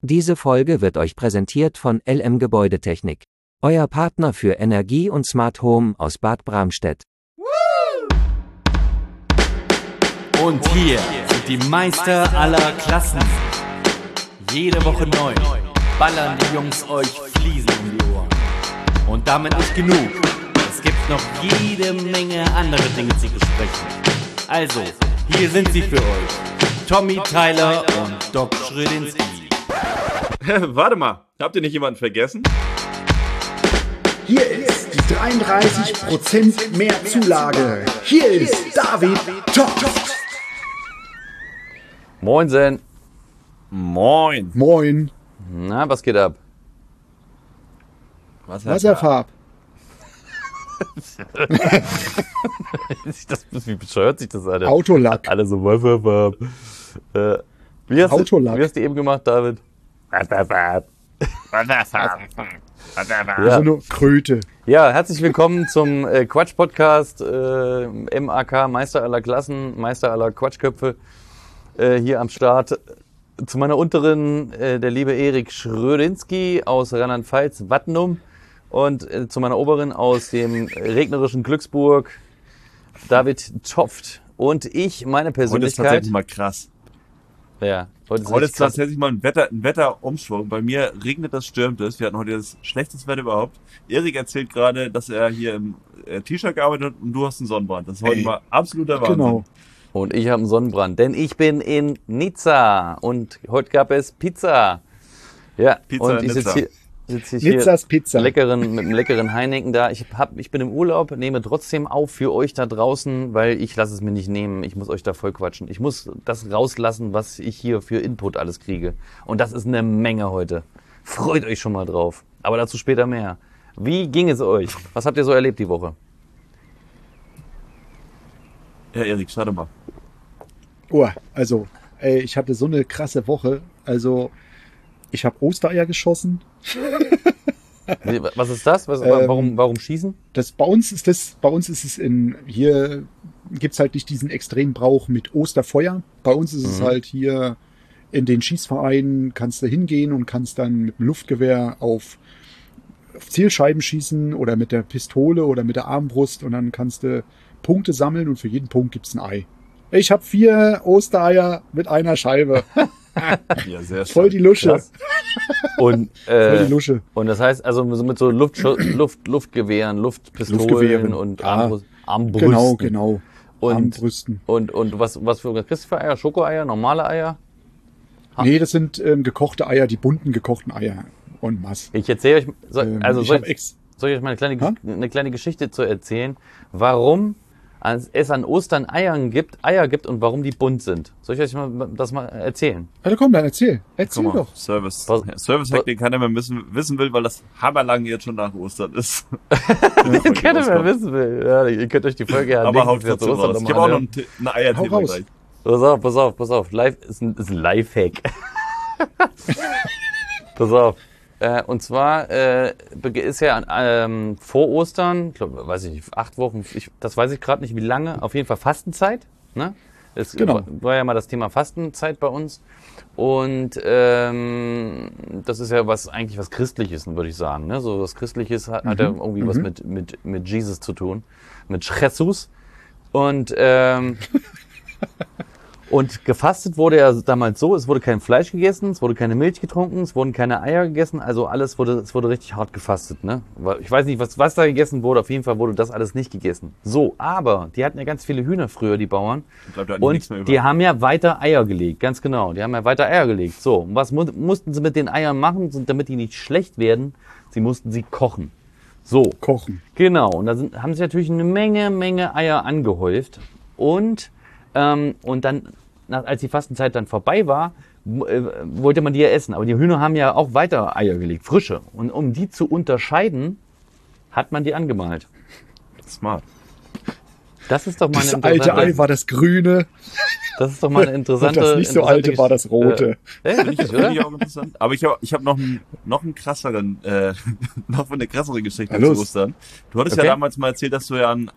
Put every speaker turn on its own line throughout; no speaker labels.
Diese Folge wird euch präsentiert von LM Gebäudetechnik. Euer Partner für Energie und Smart Home aus Bad Bramstedt.
Und hier sind die Meister aller Klassen. Jede Woche neu ballern die Jungs euch Fliesen um die Ohren. Und damit nicht genug. Es gibt noch jede Menge andere Dinge zu besprechen. Also, hier sind sie für euch. Tommy Tyler und Doc Schrödinski.
Warte mal, habt ihr nicht jemanden vergessen?
Hier ist die 33% mehr Zulage. Hier ist David Toft.
Moinsen.
Moin.
Moin.
Na, was geht ab?
Wasserfarb.
Wie bescheuert sich das, Alter?
Autolack.
Alle so Wasserfarb. Wie hast
Autolack.
du eben gemacht, David? Wasserfarb.
So eine Kröte.
Ja, herzlich willkommen zum Quatsch-Podcast, MAK, Meister aller Klassen, Meister aller Quatschköpfe, hier am Start. Zu meiner unteren, der liebe Erik Schrödinski aus Rheinland-Pfalz, Wattnum, und zu meiner oberen aus dem regnerischen Glücksburg, David Toft. Und ich, meine Persönlichkeit.
Heute ist tatsächlich mal krass.
Ja,
Heute ist tatsächlich mal ein Wetterumschwung. Bei mir regnet es, stürmt es. Wir hatten heute das schlechteste Wetter überhaupt. Erik erzählt gerade, dass er hier im T-Shirt gearbeitet hat und du hast einen Sonnenbrand. Das ist heute mal absoluter Wahnsinn.
Genau.
Und ich habe einen Sonnenbrand, denn ich bin in Nizza und heute gab es Pizza. Ja,
Pizza
und
in
ich
Nizza.
sitze hier
Nizzas Pizza.
mit einem leckeren Heineken da. Ich bin im Urlaub, nehme trotzdem auf für euch da draußen, weil ich lasse es mir nicht nehmen. Ich muss euch da voll quatschen. Ich muss das rauslassen, was ich hier für Input alles kriege. Und das ist eine Menge heute. Freut euch schon mal drauf. Aber dazu später mehr. Wie ging es euch? Was habt ihr so erlebt die Woche?
Ja, Erik, starte mal.
Also, ich hatte so eine krasse Woche. Also, ich habe Ostereier geschossen.
Was ist das? Warum schießen?
Bei uns ist es hier gibt's halt nicht diesen extremen Brauch mit Osterfeuer. Bei uns ist es halt hier in den Schießvereinen, kannst du hingehen und kannst dann mit dem Luftgewehr auf Zielscheiben schießen oder mit der Pistole oder mit der Armbrust, und dann kannst du Punkte sammeln und für jeden Punkt gibt's ein Ei. Ich habe 4 Ostereier mit einer Scheibe.
Ja, sehr schön.
Voll die Lusche.
Krass. Und,
Voll die Lusche.
Und das heißt also mit so Luftgewehren, Luftpistolen
Luftgewehren.
und
Ja.
Armbrüsten.
Genau.
Und,
Armbrüsten.
und was kriegst du für Eier? Schokoeier, normale Eier?
Nee, das sind gekochte Eier, die bunten gekochten Eier. En masse.
Ich erzähle euch, soll ich euch mal eine kleine Geschichte zu erzählen, warum es an Ostern Eier gibt und warum die bunt sind. Soll ich euch das mal erzählen?
Also komm, dann erzähl. Erzähl
Guck mal,
doch.
Service-Hack, den keiner mehr wissen will, weil das hammerlang jetzt schon nach Ostern ist.
Den keiner mehr wissen will. Ja, ihr könnt euch die Folge ja
Aber haut trotzdem raus. Ich habe auch noch eine Eierthema
raus.
gleich.
Pass auf. Ist ein Lifehack. Pass auf. Und zwar ist ja vor Ostern, ich glaube, weiß ich nicht, 8 Wochen, das weiß ich gerade nicht, wie lange, auf jeden Fall Fastenzeit. Ne? Es
Genau.
war ja mal das Thema Fastenzeit bei uns. Und das ist ja eigentlich was Christliches, würde ich sagen. Ne? So was Christliches hat ja irgendwie was mit Jesus zu tun, mit Jesus. Und gefastet wurde ja damals so, es wurde kein Fleisch gegessen, es wurde keine Milch getrunken, es wurden keine Eier gegessen, also es wurde richtig hart gefastet, ne? Ich weiß nicht, was da gegessen wurde, auf jeden Fall wurde das alles nicht gegessen. So, aber die hatten ja ganz viele Hühner früher, die Bauern.
Ich glaub, da hatten die nichts mehr
Und
über.
die haben ja weiter Eier gelegt, ganz genau, die haben ja weiter Eier gelegt. So, und was mussten sie mit den Eiern machen, damit die nicht schlecht werden? Sie mussten sie kochen. So.
Kochen.
Genau, und da haben sich natürlich eine Menge Eier angehäuft. Und dann, als die Fastenzeit dann vorbei war, wollte man die ja essen. Aber die Hühner haben ja auch weiter Eier gelegt, frische. Und um die zu unterscheiden, hat man die angemalt.
Smart.
Das ist doch mal
Das alte Ei war das grüne
Das ist doch mal eine interessante...
und das nicht so alte war das rote.
Finde ich auch interessant. Aber ich hab noch einen krasseren, noch eine krassere Geschichte zu Ostern. Du hattest ja damals mal erzählt, dass du ja ein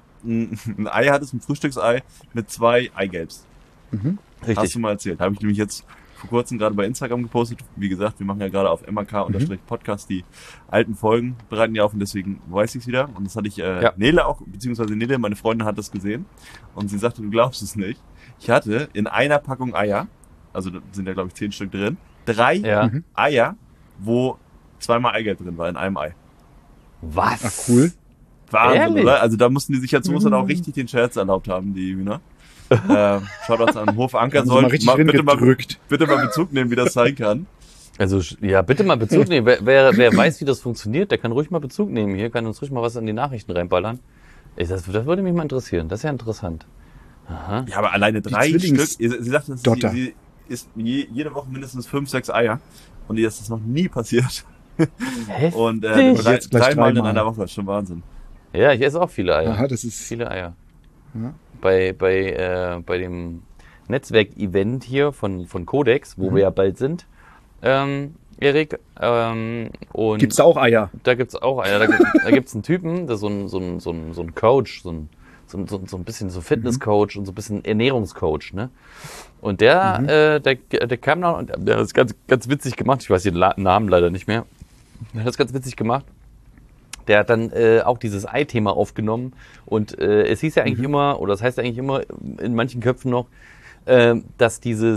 Ei hattest, ein Frühstücksei mit 2 Eigelbs.
Mhm.
Richtig.
Hast du mal erzählt. Habe ich nämlich jetzt vor kurzem gerade bei Instagram gepostet. Wie gesagt, wir machen ja gerade auf MAK-Podcast die alten Folgen, bereiten ja auf und deswegen weiß ich es wieder. Und das hatte ich Nele auch, beziehungsweise Nele, meine Freundin, hat das gesehen. Und sie sagte, du glaubst es nicht. Ich hatte in einer Packung Eier, also da sind ja glaube ich 10 Stück drin, 3 Eier, wo 2-mal Eigelb drin war in einem Ei.
Was?
Ach, cool.
Wahnsinn,
Ehrlich?
oder? Also da mussten die sich jetzt dann auch richtig den Scherz erlaubt haben, die Hühner. Schaut an Hof Anker,
Haben sie mal richtig
bitte
reingedrückt.
mal Bezug nehmen, wie das sein kann.
Also, ja, bitte mal Bezug nehmen. Wer weiß, wie das funktioniert, der kann ruhig mal Bezug nehmen. Hier kann uns ruhig mal was in die Nachrichten reinballern. Das würde mich mal interessieren. Das ist ja interessant. Aha.
Ja, aber alleine 3 Stück. Sie sagt, sie isst jede Woche mindestens 5, 6 Eier. Und ihr ist das noch nie passiert.
Heftig.
Und
Jetzt gleich
3 Mal in
dreimal.
einer Woche ist schon Wahnsinn.
Ja, ich esse auch viele Eier.
Aha, das ist.
Viele Eier.
Ja.
Bei dem Netzwerk-Event hier von Codex, wo wir ja bald sind, Erik. Und
Gibt's da auch Eier?
da gibt's auch Eier. Da gibt's einen Typen, der so ein Coach, so ein bisschen so Fitnesscoach und so ein bisschen Ernährungscoach, ne? Und der kam da und der hat das ganz, ganz witzig gemacht. Ich weiß den Namen leider nicht mehr. Der hat das ganz witzig gemacht. Der hat dann auch dieses Ei-Thema aufgenommen und es hieß ja eigentlich immer, oder das heißt ja eigentlich immer in manchen Köpfen noch, dass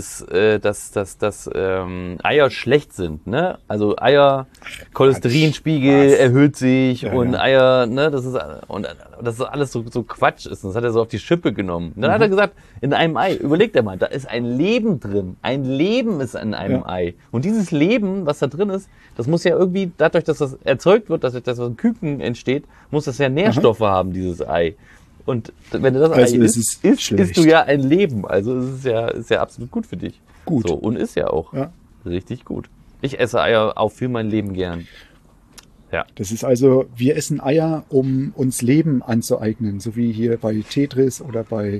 Eier schlecht sind, ne? Also Eier, Cholesterinspiegel erhöht sich und Eier, ne? Das ist alles so Quatsch ist. Das hat er so auf die Schippe genommen. Und dann hat er gesagt, in einem Ei, überlegt er mal, da ist ein Leben drin. Ein Leben ist in einem Ei. Und dieses Leben, was da drin ist, das muss ja irgendwie, dadurch, dass das erzeugt wird, dass ein Küken entsteht, muss das ja Nährstoffe haben, dieses Ei. Und wenn du das
Also
Ei
ist es
isst du ja ein Leben. Also es ist ja absolut gut für dich.
Gut.
So, und ist ja auch richtig gut. Ich esse Eier auch für mein Leben gern. Ja.
Das ist also, wir essen Eier, um uns Leben anzueignen, so wie hier bei Tetris oder bei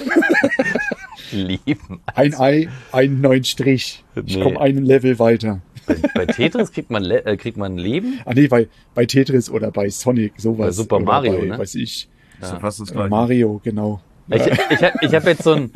Leben.
ein Ei, einen neuen Strich. Ich
Nee.
komme einen Level weiter.
Bei Tetris kriegt man Leben.
Ah nee, bei Tetris oder bei Sonic, sowas.
Bei Super
Oder
Mario,
bei,
ne?
weiß ich,
Das ist ja fast das Gleiche.
Mario, genau.
Ich habe jetzt so ein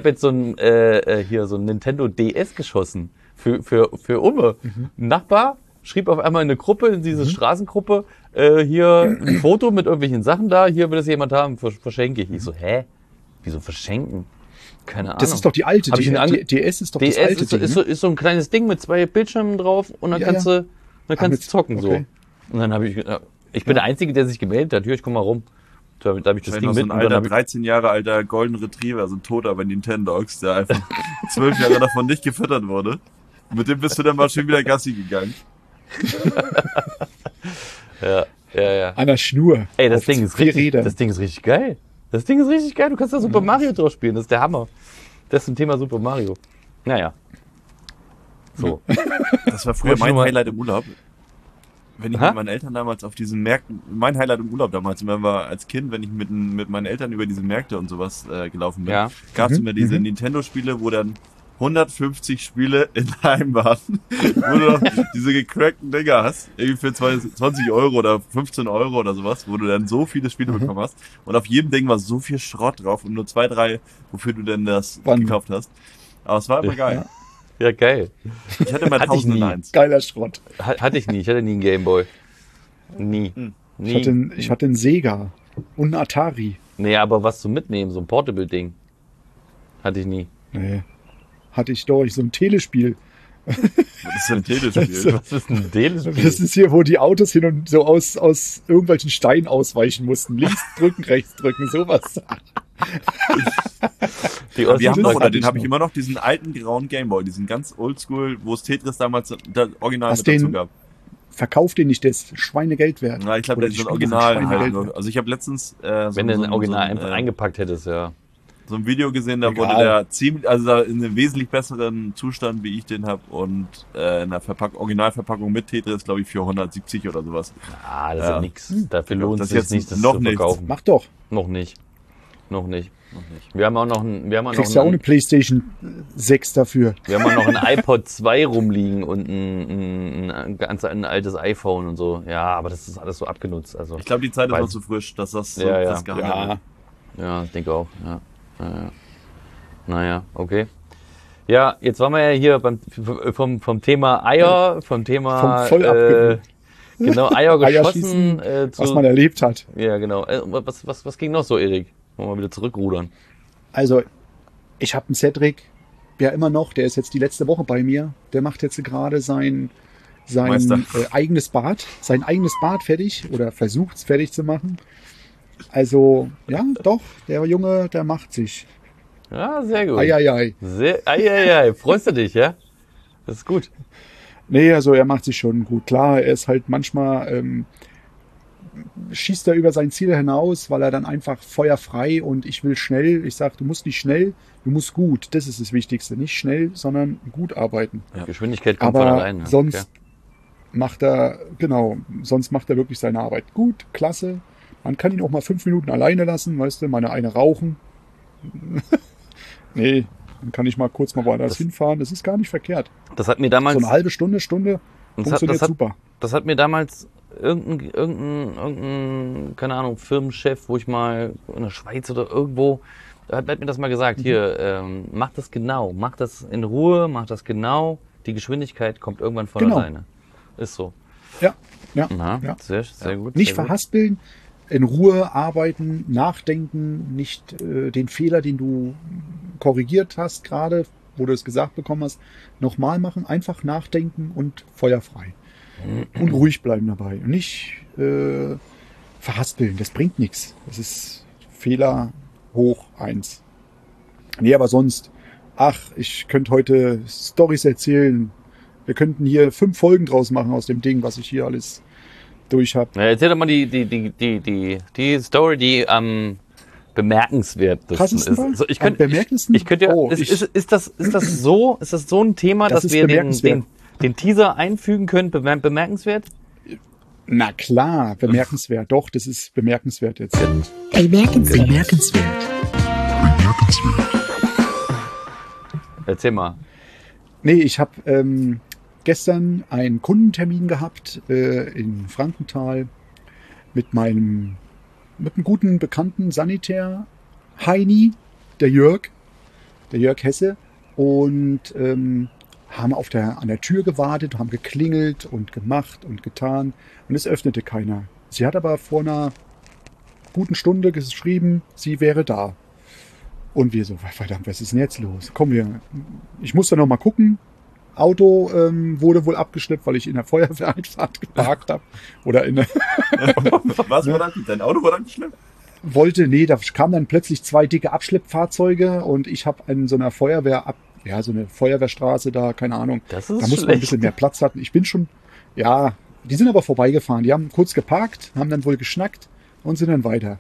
Nintendo DS geschossen für Umme. Ein Nachbar schrieb auf einmal in eine Gruppe, in diese Straßengruppe, hier ein Foto mit irgendwelchen Sachen da, hier will das jemand haben, verschenke ich. Ich so, hä? Wieso verschenken? Keine Ahnung.
Das ist doch die alte,
Hab ich ihn
die DS ist doch das
DS
alte Ding.
ist so ein kleines Ding mit 2 Bildschirmen drauf und dann
Ja,
kannst du zocken
okay.
so. Und dann habe ich bin der Einzige, der sich gemeldet hat. Hier, ich komm mal rum. Da habe ich das
Vielleicht
Ding
noch so
mit
ein
und dann
alter,
habe ich
13 Jahre alter Golden Retriever, so ein Toter bei Nintendogs, der einfach 12 Jahre davon nicht gefüttert wurde. Und mit dem bist du dann mal schön wieder Gassi gegangen.
ja.
An der Schnur.
Ey, das
auf
Ding ist
4
richtig,
Rädern.
das Ding ist richtig geil. Das Ding ist richtig geil. Du kannst da Super Mario drauf spielen. Das ist der Hammer. Das zum Thema Super Mario. Naja. So.
Das war früher
Wollte ich
mein
nur mal-
Highlight im Urlaub. Wenn ich
Aha.
mit meinen Eltern damals auf diesen Märkten, mein Highlight im Urlaub damals, wenn wir als Kind, wenn ich mit meinen Eltern über diese Märkte und sowas gelaufen bin,
Ja.
gab es immer diese Nintendo-Spiele, wo dann 150 Spiele in einem waren, wo du noch diese gecrackten Dinger hast, irgendwie für 20 Euro oder 15 Euro oder sowas, wo du dann so viele Spiele bekommen hast. Und auf jedem Ding war so viel Schrott drauf und nur 2, 3, wofür du denn das
Wann?
gekauft hast. Aber es war immer geil.
Ja, geil.
Ich hatte mal
Hatte ich nie.
1001.
Geiler Schrott.
Hatte ich nie. Ich hatte nie einen Gameboy. Nie. Nie.
Ich hatte einen Sega und einen Atari.
Nee, aber was zum Mitnehmen, so ein Portable-Ding. Hatte ich nie.
Nee. Hatte ich doch, so ein Telespiel.
Das ist ein Telespiel.
Was ist ein Telespiel?
Das ist hier, wo die Autos hin und so aus irgendwelchen Steinen ausweichen mussten. Links drücken, rechts drücken, sowas.
Die
Wir haben noch,
das
oder
hatte
den
ich
habe ich
noch.
immer noch, diesen alten grauen Gameboy, diesen ganz oldschool, wo es Tetris damals das Original
Hast
mit dazu
den-
gab.
Verkauf den nicht, der ist Schweinegeld wert.
Na, ich glaube,
Oder
der ist
die
ein
Spiele sind
Original halt
Schweinegeld
nur.
wert.
Also ich habe letztens
Wenn du ein Original einfach eingepackt hättest, ja.
so ein Video gesehen, da
Egal.
wurde der ziemlich, also da in einem wesentlich besseren Zustand, wie ich den habe, und in einer Originalverpackung mit Tetris, glaube ich, für 170 oder sowas.
Ah, das ist ja nix. Dafür
Ja,
lohnt
das
es
ist
sich
jetzt
nicht, das
noch
zu
nichts.
verkaufen.
Mach doch.
Noch nicht. Wir haben auch noch ein,
Kriegst ja auch eine PlayStation 6 dafür.
wir haben auch noch ein iPod 2 rumliegen und ein altes iPhone und so. Ja, aber das ist alles so abgenutzt. Also,
Ich glaube, die Zeit ist
Weiß-
noch zu frisch, dass das so
Ja, ja.
krass gehandelt wird.
ja, ich denke auch. Ja. Naja, okay. Ja, jetzt waren wir ja hier vom Thema Eier, vom Thema
Voll abgewöhnt.
genau, Eier
Eierschießen,
geschossen.
was man erlebt hat.
Ja, genau. Was ging noch so, Erik? Wollen wir mal wieder zurückrudern?
Also, ich habe einen Cedric, ja immer noch, der ist jetzt die letzte Woche bei mir. Der macht jetzt gerade sein eigenes Bad fertig oder versucht es fertig zu machen. Also, ja, doch, der Junge, der macht sich.
Ja, sehr gut.
Eieiei.
Freust du dich, ja? Das ist gut.
Nee, also er macht sich schon gut. Klar, er ist halt manchmal, schießt er über sein Ziel hinaus, weil er dann einfach feuerfrei und ich will schnell. Ich sage, du musst nicht schnell, du musst gut. Das ist das Wichtigste. Nicht schnell, sondern gut arbeiten.
Ja. Geschwindigkeit kommt von
Aber
alleine.
sonst macht er wirklich seine Arbeit gut, klasse. Man kann ihn auch mal 5 Minuten alleine lassen, weißt du, meine eine rauchen. Nee, dann kann ich mal kurz mal woanders hinfahren. Das ist gar nicht verkehrt.
Das hat mir damals
So eine halbe Stunde funktioniert super.
Das hat mir damals irgendein, keine Ahnung, Firmenchef, wo ich mal in der Schweiz oder irgendwo, hat mir das mal gesagt, hier, mach das genau, mach das in Ruhe, mach das genau, die Geschwindigkeit kommt irgendwann von alleine. Ist so.
Ja.
Na,
Ja.
Sehr gut.
Nicht
sehr gut.
verhaspeln, in Ruhe arbeiten, nachdenken, nicht den Fehler, den du korrigiert hast, gerade wo du es gesagt bekommen hast, nochmal machen. Einfach nachdenken und feuerfrei. Und ruhig bleiben dabei. Und nicht verhaspeln, das bringt nichts. Das ist Fehler hoch 1. Nee, aber sonst, ich könnte heute Storys erzählen. Wir könnten hier 5 Folgen draus machen aus dem Ding, was ich hier alles durch habe.
Ja, erzähl doch mal die Story, die am bemerkenswertesten ist. So, ich könnte ja, ist das so ein Thema, dass wir den Teaser einfügen können, bemerkenswert?
Na klar, bemerkenswert. Doch, das ist bemerkenswert jetzt.
Bemerkenswert.
Erzähl mal.
Nee, ich habe gestern einen Kundentermin gehabt in Frankenthal mit einem guten Bekannten Sanitär, Heini, der Jörg Hesse, und haben an der Tür gewartet, haben geklingelt und gemacht und getan und es öffnete keiner. Sie hat aber vor einer guten Stunde geschrieben, sie wäre da. Und wir so, verdammt, was ist denn jetzt los? Ich muss da noch mal gucken. Auto wurde wohl abgeschleppt, weil ich in der Feuerwehreinfahrt geparkt habe. Oder in der
Was war das? Dein Auto wurde abgeschleppt?
da kamen dann plötzlich 2 dicke Abschleppfahrzeuge und ich habe an so einer so eine Feuerwehrstraße da, keine Ahnung.
Das ist
da muss man ein
schlecht.
bisschen mehr Platz hatten. Ich bin schon, die sind aber vorbeigefahren. Die haben kurz geparkt, haben dann wohl geschnackt und sind dann weiter.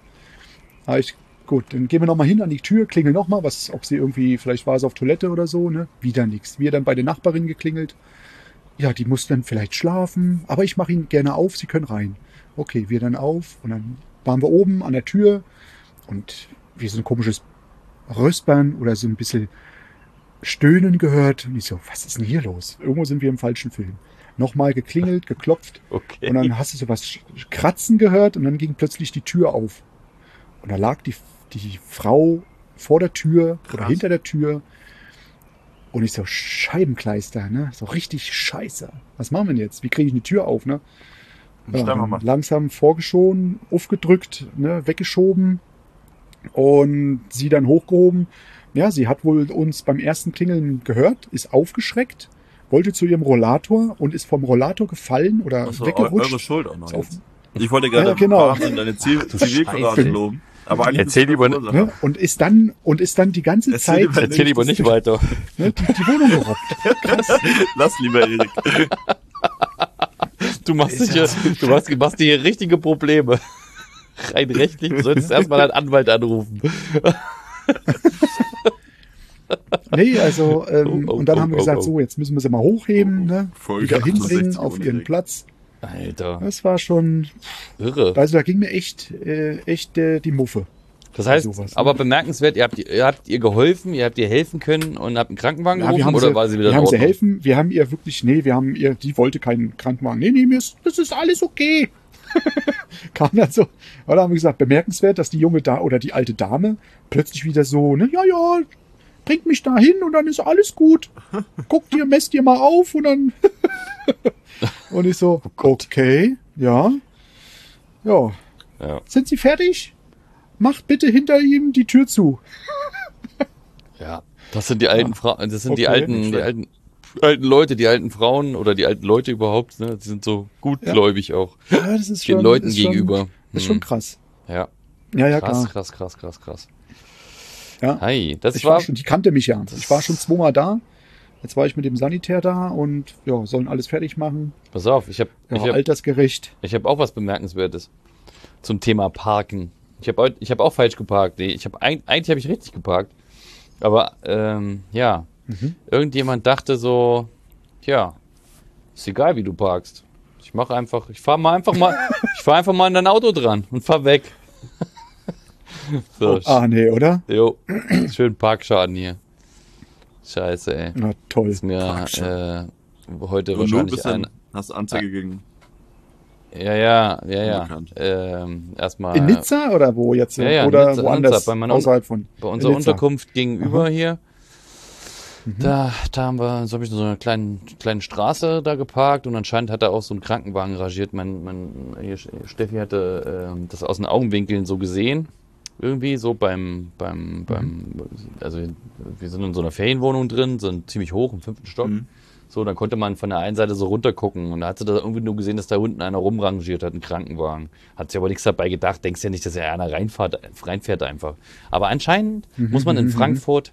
Gut, dann gehen wir nochmal hin an die Tür, klingeln nochmal, ob sie irgendwie, vielleicht war sie auf Toilette oder so, ne? Wieder nichts. Wir dann bei der Nachbarin geklingelt. Ja, die muss dann vielleicht schlafen, aber ich mache ihnen gerne auf, sie können rein. Okay, wir dann auf und dann waren wir oben an der Tür und wie so ein komisches Röspern oder so ein bisschen Stöhnen gehört. Und ich so, was ist denn hier los? Irgendwo sind wir im falschen Film. Nochmal geklingelt, geklopft.
Okay.
Und dann hast du so was Kratzen gehört und dann ging plötzlich die Tür auf. Und da lag die Frau vor der Tür oder hinter der Tür. Und ich so, Scheibenkleister, ne? So richtig scheiße. Was machen wir denn jetzt? Wie kriege ich die Tür auf, ne? Ja, dann langsam vorgeschoben, aufgedrückt, ne? Weggeschoben und sie dann hochgehoben. Ja, sie hat wohl uns beim ersten Klingeln gehört, ist aufgeschreckt, wollte zu ihrem Rollator und ist vom Rollator gefallen oder weggerutscht.
Eure Schuld auch noch jetzt. Ich wollte gerade deine Zivilcourage loben. Aber eigentlich
Erzähl lieber nicht.
Ne? Und ist dann die ganze Zeit.
Erzähl lieber nicht weiter.
Ne, die Wohnung gerobbt. Krass.
Lass lieber, Erik.
Du machst dir hier richtige Probleme. Rein rechtlich, du solltest erstmal einen Anwalt anrufen.
Nee, also, und dann haben wir gesagt, so, jetzt müssen wir sie mal hochheben, ne? Wieder hinbringen auf ihren Platz.
Alter.
Das war schon
Irre.
Also da ging mir echt die Muffe.
Das heißt,
sowas, ne?
aber bemerkenswert, ihr habt ihr geholfen, ihr habt ihr helfen können und habt einen Krankenwagen gerufen, oder war sie wieder in Ordnung?
Wir haben ihr wirklich, die wollte keinen Krankenwagen. Nee, das ist alles okay. Kam dann so, oder haben wir gesagt, bemerkenswert, dass die junge da oder die alte Dame plötzlich wieder so, ne, ja, bringt mich da hin und dann ist alles gut. Guckt ihr, messt ihr mal auf und dann... Und ich so, okay, ja. Ja. Sind Sie fertig? Macht bitte hinter ihm die Tür zu.
Ja, das sind die alten Frauen, das sind die
Okay,
alten Leute, die alten Frauen oder die alten Leute überhaupt, ne? Die sind so gutgläubig auch
Ja, das ist schon...
den Leuten
ist
gegenüber.
Ist schon krass.
Ja.
Ja,
Krass,
klar.
krass.
Ja.
Hi, das
Ich
war
war schon, die kannte mich ja. Ich war schon 2-mal da. Jetzt war ich mit dem Sanitär da und ja, sollen alles fertig machen.
pass auf, ich habe
Altersgerecht.
auch was Bemerkenswertes zum Thema Parken. Ich habe auch falsch geparkt. Nee, eigentlich habe ich richtig geparkt. Aber irgendjemand dachte so, ja, ist egal, wie du parkst. Ich fahre einfach mal in dein Auto dran und fahr weg. So,
Nee, oder?
jo, schön Parkschaden hier. Scheiße, ey.
Na toll.
Ist mir heute
Und du
wahrscheinlich
bist dann, hast Anzeige gegen.
Ja.
Unbekannt.
Erstmal
In Nizza oder wo jetzt?
Ja,
oder
Nizza,
woanders?
bei meiner
außerhalb von
bei unserer
Nizza.
Unterkunft gegenüber hier. Da haben wir, so habe ich so eine kleine Straße da geparkt und anscheinend hat er auch so einen Krankenwagen rangiert. Steffi hatte das aus den Augenwinkeln so gesehen. Irgendwie so also wir sind in so einer Ferienwohnung drin, sind ziemlich hoch im 5. Stock. So, dann konnte man von der einen Seite so runter gucken und da hat sie da irgendwie nur gesehen, dass da unten einer rumrangiert hat, ein Krankenwagen. Hat sich aber nichts dabei gedacht, denkst ja nicht, dass er einer reinfährt einfach. Aber anscheinend muss man in Frankreich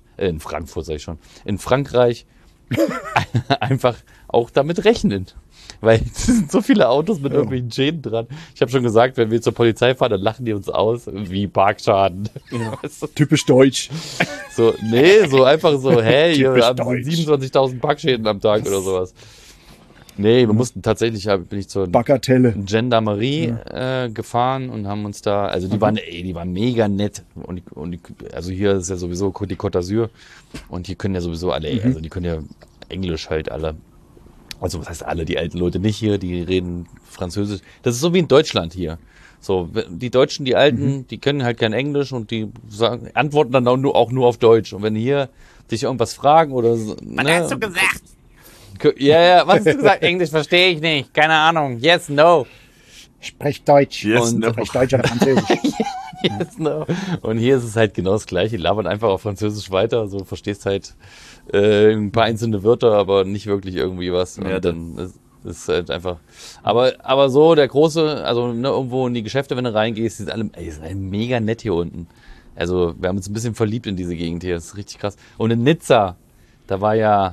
einfach auch damit rechnen. Weil es sind so viele Autos mit irgendwelchen Schäden dran. Ich habe schon gesagt, wenn wir zur Polizei fahren, dann lachen die uns aus, wie Parkschaden.
Ja. Typisch deutsch.
So, nee, so einfach so, hey, wir
Typisch
haben
deutsch.
27.000 Parkschäden am Tag oder sowas. Nee, wir mussten tatsächlich, bin ich zur
Bagatelle.
Gendarmerie gefahren und haben uns da, also die waren mega nett. Also hier ist ja sowieso die Côte d'Azur und hier können ja sowieso alle, also die können ja Englisch halt alle. Also was heißt alle, die alten Leute nicht hier, die reden Französisch. Das ist so wie in Deutschland hier. So, die Deutschen, die Alten, die können halt kein Englisch und die antworten dann auch nur auf Deutsch. Und wenn die hier dich irgendwas fragen oder so. Was hast du gesagt? Ja, was hast du gesagt? Englisch verstehe ich nicht. Keine Ahnung. Yes, no.
Sprecht Deutsch.
Yes,
und
no.
sprecht Deutsch oder Französisch.
Yes, no. Und hier ist es halt genau das Gleiche. Die labern einfach auf Französisch weiter. So verstehst halt ein paar einzelne Wörter, aber nicht wirklich irgendwie was.
Ja,
und dann ist halt einfach. Aber so der große, also irgendwo in die Geschäfte, wenn du reingehst, die sind alle mega nett hier unten. Also wir haben uns ein bisschen verliebt in diese Gegend hier. Das ist richtig krass. Und in Nizza, da war ja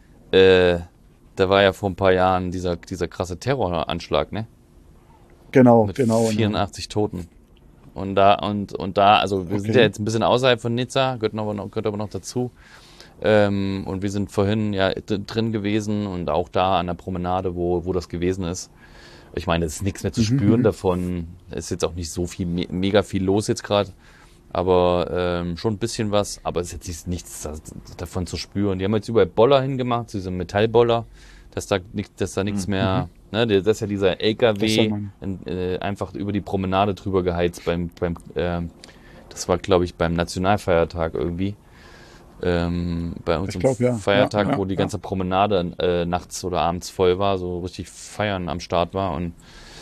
vor ein paar Jahren dieser krasse Terroranschlag, ne?
Genau,
Mit
genau.
84 Toten. Und da, also wir sind ja jetzt ein bisschen außerhalb von Nizza, gehört aber noch dazu. Und wir sind vorhin ja drin gewesen und auch da an der Promenade, wo das gewesen ist. Ich meine, es ist nichts mehr zu spüren davon. Es ist jetzt auch nicht so viel, mega viel los jetzt gerade. Aber schon ein bisschen was. Aber es ist jetzt nichts davon zu spüren. Die haben jetzt überall Boller hingemacht, diese Metallboller, dass da nichts mehr. Ne, das ist ja dieser LKW einfach über die Promenade drüber geheizt das war, glaube ich, beim Nationalfeiertag irgendwie. Bei uns Feiertag, wo die ganze Promenade nachts oder abends voll war, so richtig feiern am Start war und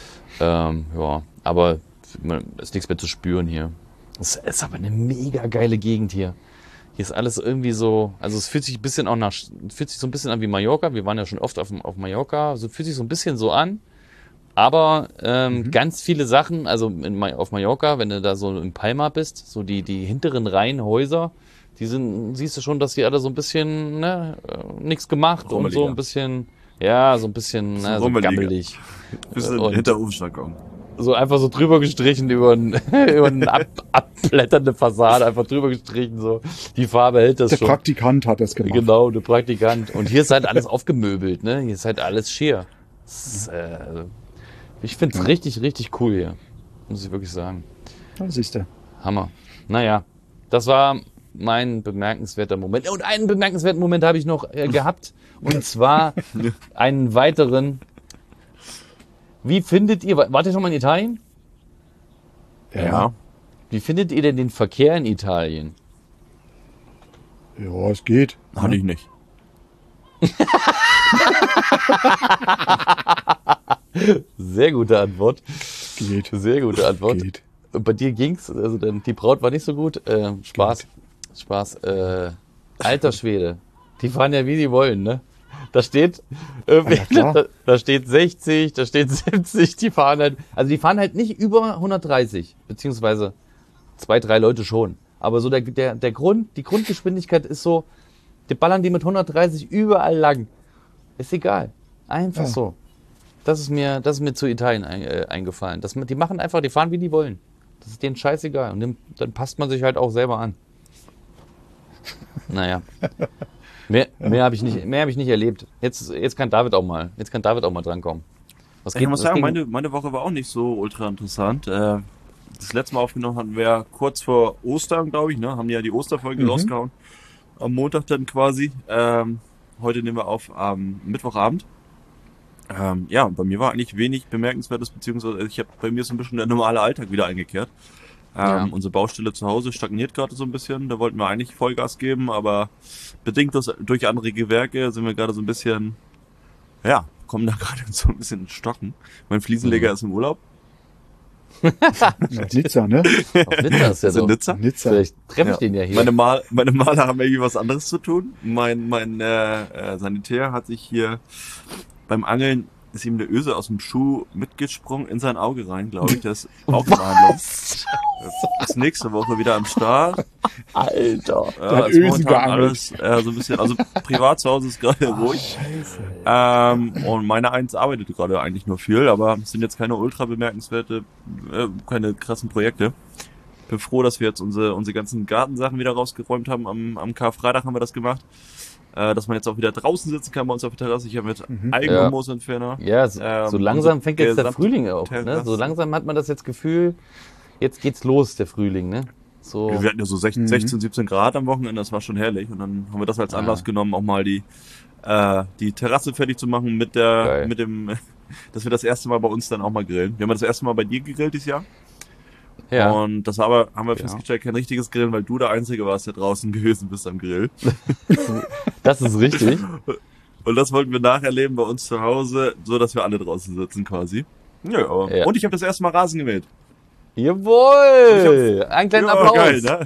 aber es ist nichts mehr zu spüren hier. Es ist aber eine mega geile Gegend hier. Hier ist alles irgendwie so, also es fühlt sich so ein bisschen an wie Mallorca. Wir waren ja schon oft auf Mallorca, so fühlt sich so ein bisschen so an. Aber ganz viele Sachen, also auf Mallorca, wenn du da so in Palma bist, so die hinteren Reihenhäuser, siehst du schon, dass die alle so ein bisschen nichts gemacht und so ein bisschen, so gammelig.
Bisschen hinter Umschlag.
So einfach so drüber gestrichen über eine abblätternde Fassade, einfach drüber gestrichen, so. Die Farbe hält das
schon. Der
schon.
Praktikant hat das gemacht.
Genau, der Praktikant. Und hier ist halt alles aufgemöbelt, ne? Hier ist halt alles schier. Ich find's richtig, richtig cool hier. Muss ich wirklich sagen.
Da siehst du.
Hammer. Naja, das war mein bemerkenswerter Moment. Und einen bemerkenswerten Moment habe ich noch gehabt. Und zwar einen weiteren. Wie findet ihr, wart ihr schon mal in Italien?
Ja.
Wie findet ihr denn den Verkehr in Italien?
Ja, es geht.
Hatte ich nicht.
Sehr gute Antwort.
Geht.
Sehr gute Antwort.
Geht.
Und bei dir ging's, also die Braut war nicht so gut. Spaß. Alter Schwede. Die fahren ja wie die wollen, ne? Da steht,
klar.
da steht 60, da steht 70, die fahren halt nicht über 130, beziehungsweise 2, 3 Leute schon. Aber so die Grundgeschwindigkeit ist so, die ballern die mit 130 überall lang. Ist egal. Einfach so. Das ist mir zu Italien eingefallen. Die fahren wie die wollen. Das ist denen scheißegal. Und dann passt man sich halt auch selber an. Naja. Mehr habe ich nicht erlebt. Jetzt kann David auch mal drankommen.
Ich muss sagen, meine Woche war auch nicht so ultra interessant. Das letzte Mal aufgenommen hatten wir kurz vor Ostern, glaube ich, ne? Haben ja die Osterfolge rausgehauen. Am Montag dann quasi. Heute nehmen wir auf am Mittwochabend. Ja, bei mir war eigentlich wenig Bemerkenswertes, beziehungsweise bei mir ist ein bisschen der normale Alltag wieder eingekehrt. Unsere Baustelle zu Hause stagniert gerade so ein bisschen. Da wollten wir eigentlich Vollgas geben, aber bedingt durch andere Gewerke sind wir gerade so ein bisschen, kommen da gerade so ein bisschen ins Stocken. Mein Fliesenleger ist im Urlaub.
Nizza, ne?
Auf Nizza ist ja so.
Nizza?
Vielleicht treffe ich den ja hier.
Meine Maler haben irgendwie was anderes zu tun. Mein Sanitär hat sich hier beim Angeln, ist ihm eine Öse aus dem Schuh mitgesprungen in sein Auge rein, glaube ich. Das ist auch in Behandlung. Ist nächste Woche wieder am Start.
Alter.
Der hat
ist
Ösen
momentan
geangelt.
alles so ein bisschen, also privat zu Hause ist gerade ruhig. Und meine Eins arbeitet gerade eigentlich nur viel, aber es sind jetzt keine ultra bemerkenswerte, keine krassen Projekte. Bin froh, dass wir jetzt unsere ganzen Gartensachen wieder rausgeräumt haben. Am Karfreitag haben wir das gemacht. Dass man jetzt auch wieder draußen sitzen kann bei uns auf der Terrasse. Ich habe mit Eigenhumusentferner.
Ja, so langsam fängt jetzt der Frühling auch. Ne?
Terrasse.
So langsam hat man das jetzt Gefühl, jetzt geht's los, der Frühling. Ne? So.
Wir hatten ja so 16, 17 Grad am Wochenende, das war schon herrlich. Und dann haben wir das als Anlass genommen, auch mal die Terrasse fertig zu machen dass wir das erste Mal bei uns dann auch mal grillen. Wir haben das erste Mal bei dir gegrillt dieses Jahr.
Ja.
Und das haben wir festgestellt, kein richtiges Grillen, weil du der Einzige warst, der draußen gewesen bist am Grill.
Das ist richtig.
Und das wollten wir nacherleben bei uns zu Hause, so dass wir alle draußen sitzen quasi. Ja. Und ich habe das erste Mal Rasen gemäht.
Jawohl! Einen kleinen Applaus.
Geil, ne?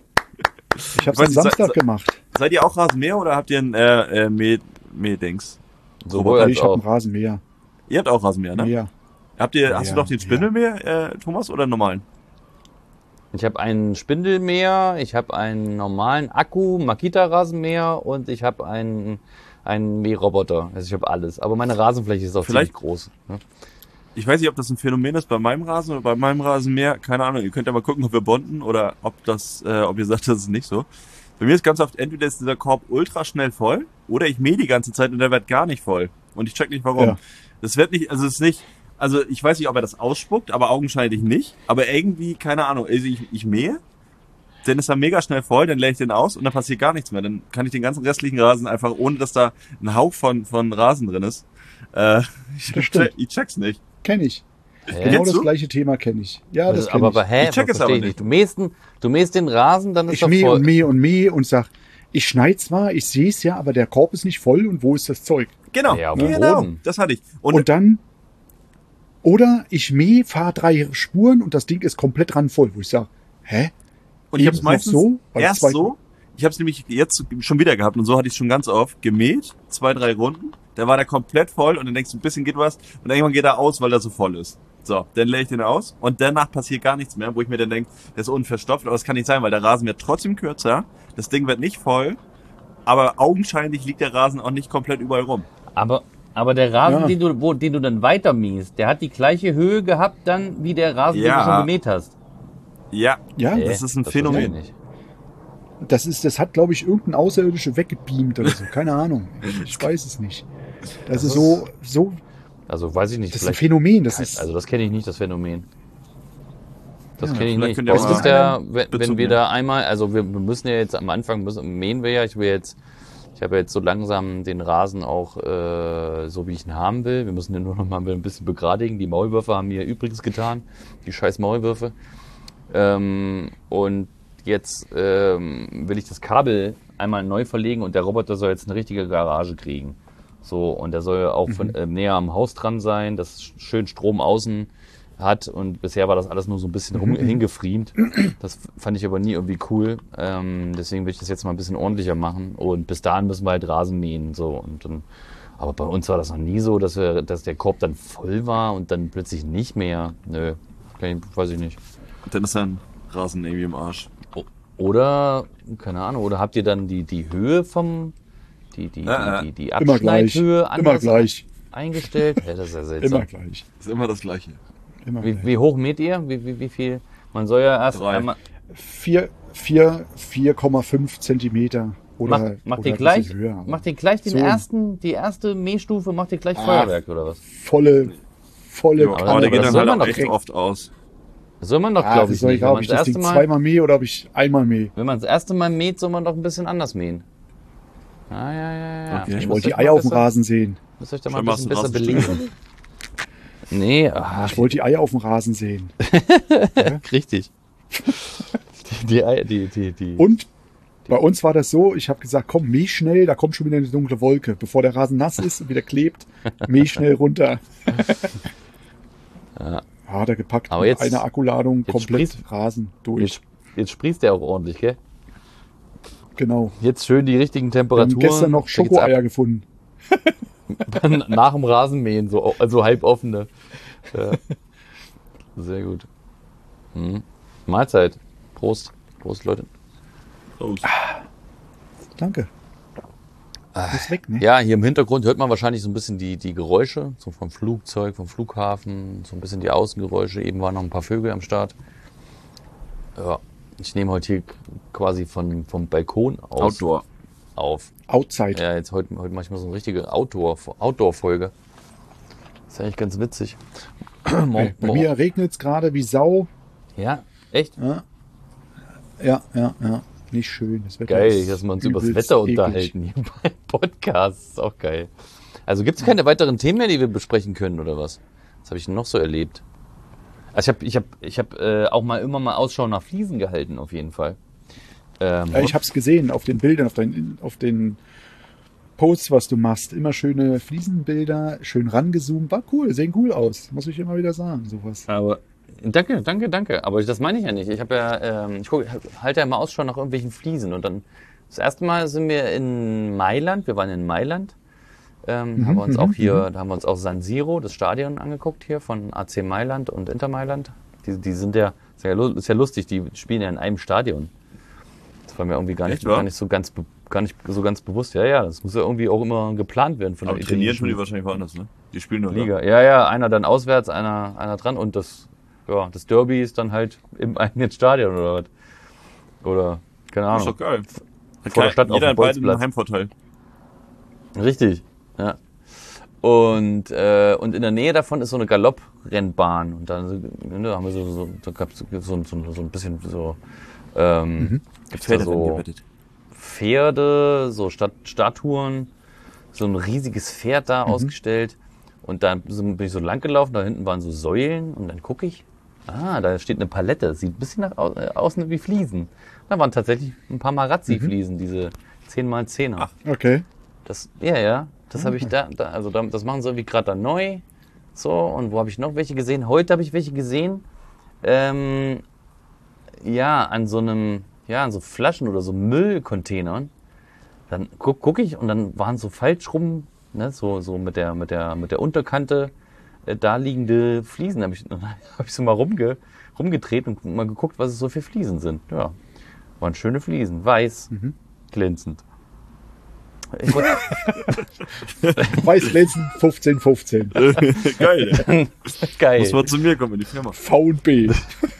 Ich hab's am Samstag gemacht.
Seid ihr auch Rasenmäher oder habt ihr ein Mähdings?
Sowohl als
Ich habe
auch.
einen Rasenmäher.
Ihr habt auch Rasenmäher, ne?
Ja.
Hast du noch den Spindelmäher, Thomas, oder einen normalen?
Ich habe einen Spindelmäher, ich habe einen normalen Akku, Makita-Rasenmäher und ich habe einen Mähroboter. Also ich habe alles. Aber meine Rasenfläche ist auch ziemlich groß. Ne?
Ich weiß nicht, ob das ein Phänomen ist bei meinem Rasen oder bei meinem Rasenmäher. Keine Ahnung. Ihr könnt ja mal gucken, ob wir bonden oder ob ihr sagt, das ist nicht so. Bei mir ist ganz oft, entweder ist dieser Korb ultra schnell voll oder ich mähe die ganze Zeit und der wird gar nicht voll. Und ich check nicht, warum.
Ja.
Das wird nicht, also ich weiß nicht, ob er das ausspuckt, aber augenscheinlich nicht. Aber irgendwie, keine Ahnung, also ich mähe, dann ist er mega schnell voll, dann leere ich den aus und dann passiert gar nichts mehr. Dann kann ich den ganzen restlichen Rasen einfach, ohne dass da ein Hauch von Rasen drin ist, ich check's nicht.
Kenn ich.
Hä?
Genau
Kennst
das
du?
gleiche Thema kenne ich. Ja, das kenn
aber
ich.
Ich check es
verstehe
aber
ich nicht. Du mähst den Rasen, dann ist
Ich
er
mähe
voll.
und mähe und sag, ich schneide zwar, ich sehe es ja, aber der Korb ist nicht voll und wo ist das Zeug?
Genau,
Ja, auf dem
genau,
Boden.
das hatte ich.
Und dann, oder ich mähe, fahre 3 Spuren und das Ding ist komplett randvoll, wo ich sage, hä?
Und ich habe es
Eben noch
meistens
so, weil
erst
zwei-
so, ich habe es nämlich jetzt schon wieder gehabt und so hatte ich schon ganz oft gemäht, 2, 3 Runden, da war der komplett voll und dann denkst du, ein bisschen geht was und irgendwann geht er aus, weil er so voll ist. So, dann leere ich den aus und danach passiert gar nichts mehr, wo ich mir dann denke, der ist unverstopft, aber das kann nicht sein, weil der Rasen wird trotzdem kürzer, das Ding wird nicht voll, aber augenscheinlich liegt der Rasen auch nicht komplett überall rum.
Aber der Rasen,
Ja.
den du dann weiter mähst, der hat die gleiche Höhe gehabt dann, wie der Rasen, den
Ja.
du schon gemäht hast.
Ja,
Ja,
das ist ein
verstehe
Phänomen.
ich nicht.
das hat, glaube ich, irgendein Außerirdische weggebeamt oder so. Keine Ahnung. Ich weiß es nicht. Das ist so,
Also weiß ich nicht.
das ist ein Phänomen. Das ist,
Also das kenne ich nicht, das Phänomen. Das
Ja,
kenne ich
vielleicht
nicht.
könnt ihr
Das
mal
ist ja, wenn
Bezug
wir
nehmen.
da einmal, also wir müssen ja jetzt am Anfang, mähen wir ja, ich habe jetzt so langsam den Rasen auch so, wie ich ihn haben will. Wir müssen den nur noch mal ein bisschen begradigen. Die Maulwürfe haben mir übrigens getan. Die scheiß Maulwürfe. Und jetzt will ich das Kabel einmal neu verlegen und der Roboter soll jetzt eine richtige Garage kriegen. So, und der soll auch näher am Haus dran sein, dass schön Strom außen hat und bisher war das alles nur so ein bisschen hingefriemt. Das fand ich aber nie irgendwie cool. Deswegen will ich das jetzt mal ein bisschen ordentlicher machen und bis dahin müssen wir halt Rasen mähen. So. Und dann, aber bei uns war das noch nie so, dass der Korb dann voll war und dann plötzlich nicht mehr. Nö, weiß ich nicht.
Dann ist ein Rasen irgendwie im Arsch.
Oder, keine Ahnung, oder habt ihr dann die Höhe vom, die Abschneidhöhe
Immer gleich.
eingestellt? Ja, das ist ja seltsam.
Immer gleich.
Ist immer das Gleiche.
Immer gleich.
Wie hoch mäht ihr? Wie viel? Man soll ja erst
3.
einmal.
4,5 Zentimeter. Oder
Macht
oder
ihr
ein
gleich,
bisschen höher.
macht ihr gleich die erste Mähstufe, macht ihr gleich Feuerwerk oder was?
Volle
Ja,
Kanne.
aber der geht
das
dann
soll
halt
man
auch
doch
echt
kriegen.
oft aus.
Das soll man doch,
Ah,
glaube
das
ich,
soll
nicht.
ich, ob ich das Ding zweimal mähe oder ob ich einmal mähe.
Wenn man das erste Mal mäht, soll man doch ein bisschen anders mähen. Ja.
Okay.
Ich wollte die Eier auf dem Rasen sehen.
Müsst euch da mal
Schon
ein bisschen
machst
besser
du
belegen. Nee,
Ich wollte die Eier auf dem Rasen sehen.
richtig. Die.
Und bei uns war das so, ich habe gesagt, komm, mäh schnell, da kommt schon wieder eine dunkle Wolke. Bevor der Rasen nass ist und wieder klebt, mäh schnell runter. Hat er gepackt,
Aber
mit
jetzt-
einer Akkuladung
jetzt
komplett
sprießt-
Rasen durch.
Jetzt sprießt der auch ordentlich, gell?
Genau.
Jetzt schön die richtigen
Wir haben
Temperaturen.
gestern noch
Da geht's
Schokoeier gefunden.
ab. Nach dem Rasenmähen, also halb offene. Ja. Sehr gut. Mahlzeit. Prost. Prost, Leute.
Prost.
Danke. Ist weg, ne?
Ja, hier im Hintergrund hört man wahrscheinlich so ein bisschen die Geräusche, so vom Flugzeug, vom Flughafen, so ein bisschen die Außengeräusche. Eben waren noch ein paar Vögel am Start. Ja, ich nehme heute hier quasi vom Balkon aus
Outdoor.
auf.
Outside.
Ja, jetzt heute mache ich mal so eine richtige Outdoor-Folge. Ist eigentlich ganz witzig.
Bei mir regnet es gerade wie Sau.
Ja, echt?
Ja. Nicht schön. Das Wetter
Geil,
ist
dass wir uns über das
übelst
Wetter
eklig.
unterhalten hier beim Podcast. Ist auch geil. Also gibt es keine weiteren Themen mehr, die wir besprechen können, oder was? Was habe ich denn noch so erlebt? Also ich hab auch immer mal Ausschau nach Fliesen gehalten, auf jeden Fall.
Ich habe es gesehen auf den Bildern, auf den Posts, was du machst. Immer schöne Fliesenbilder, schön rangezoomt. War cool, sehen cool aus. Muss ich immer wieder sagen, sowas.
Aber danke. Aber das meine ich ja nicht. Ich habe ja, halte ja immer Ausschau nach irgendwelchen Fliesen. Und dann das erste Mal sind wir in Mailand. Wir waren in Mailand. Haben wir uns auch hier, da haben wir uns auch San Siro, das Stadion, angeguckt hier von AC Mailand und Inter Mailand. Die sind ja, ist ja lustig, die spielen ja in einem Stadion. Das war mir irgendwie gar nicht so ganz bewusst. Ja, das muss ja irgendwie auch immer geplant werden von
Aber
der
trainieren
italienischen
tun die wahrscheinlich woanders, ne? Die spielen nur
Liga. Ja, einer dann auswärts, einer dran und das Derby ist dann halt im eigenen Stadion oder was. Oder, keine
da. Ist
Ahnung.
doch geil.
Vor der Stadt auf
Jeder
dem
hat beide einen
Bolzplatz.
Heimvorteil.
Richtig, ja. Und in der Nähe davon ist so eine Galopprennbahn. Und dann haben wir da gab's so ein bisschen so, gibt's da
Pferde werden
so
gewettet.
Pferde, so Statuen, so ein riesiges Pferd da ausgestellt. Und dann bin ich so lang gelaufen, da hinten waren so Säulen und dann gucke ich, da steht eine Palette, sieht ein bisschen außen wie Fliesen. Da waren tatsächlich ein paar Marazzi-Fliesen, diese 10x10er.
Okay.
Das habe ich das machen sie irgendwie gerade da neu. So, und wo habe ich noch welche gesehen? Heute habe ich welche gesehen. An so Flaschen oder so Müllcontainern. Dann guck ich und dann waren so falsch rum, ne, so mit der Unterkante da liegende Fliesen. Dann hab ich so mal rumgedreht und mal geguckt, was es so für Fliesen sind. Ja, waren schöne Fliesen, weiß, glänzend. Ich wollte
Weiß glänzen, 15.
Geil,
geil.
Muss mal zu mir kommen in die Firma.
V&B.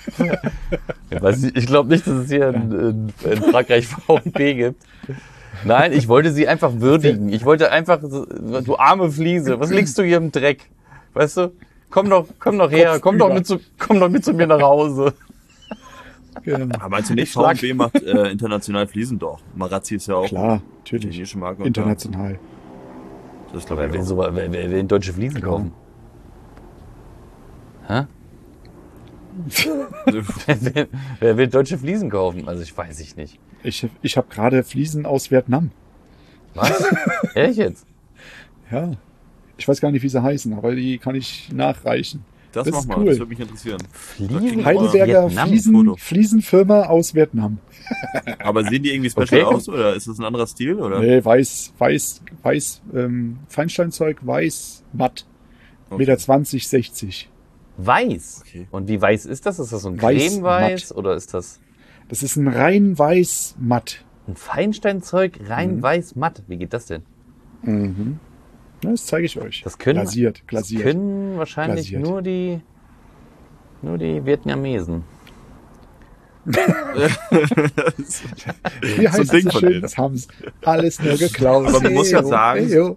Ich glaube nicht, dass es hier in Frankreich V&B gibt. Nein, ich wollte sie einfach würdigen. Ich wollte einfach, du arme Fliese, was liegst du hier im Dreck? Weißt du? Komm doch her, komm doch mit zu mir nach Hause.
Genau.
Aber meinst du nicht,
Schlag.
VfB macht international Fliesen doch? Marazzi ist ja auch
Klar,
die
natürlich.
italienische Marke. und
International.
Das glaube
Wer
ich
will,
auch.
wer will deutsche Fliesen kaufen? Hä? Wer will deutsche Fliesen kaufen? Also ich weiß ich nicht.
Ich habe gerade Fliesen aus Vietnam.
Was? Ehrlich jetzt?
Ja. Ich weiß gar nicht, wie sie heißen, aber die kann ich nachreichen.
Das
Das
mach
ist
mal,
cool.
das würde mich interessieren.
Fliesen
Heidelberger
aus Vietnam?
Foto.
Fliesenfirma aus Vietnam.
Aber sehen die irgendwie special
Okay.
aus oder ist das ein anderer Stil? Oder?
Nee, weiß, Feinsteinzeug, weiß, matt.
Okay.
1,20 Meter, 60.
Weiß.
Okay.
Und wie weiß ist das? Ist das so ein
Weiß,
Cremeweiß oder ist das
Das ist ein rein weiß matt.
ein Feinsteinzeug rein weiß matt? Wie geht das denn?
Mhm. Ja, das zeige ich euch.
Das können,
glasiert.
Das können wahrscheinlich
Glasiert.
nur die Vietnamesen.
Wie heißt
so ein Ding
das
von
schön?
denen.
Das haben sie alles nur geklaut.
Aber man muss ja
Eyo,
sagen,
eyo.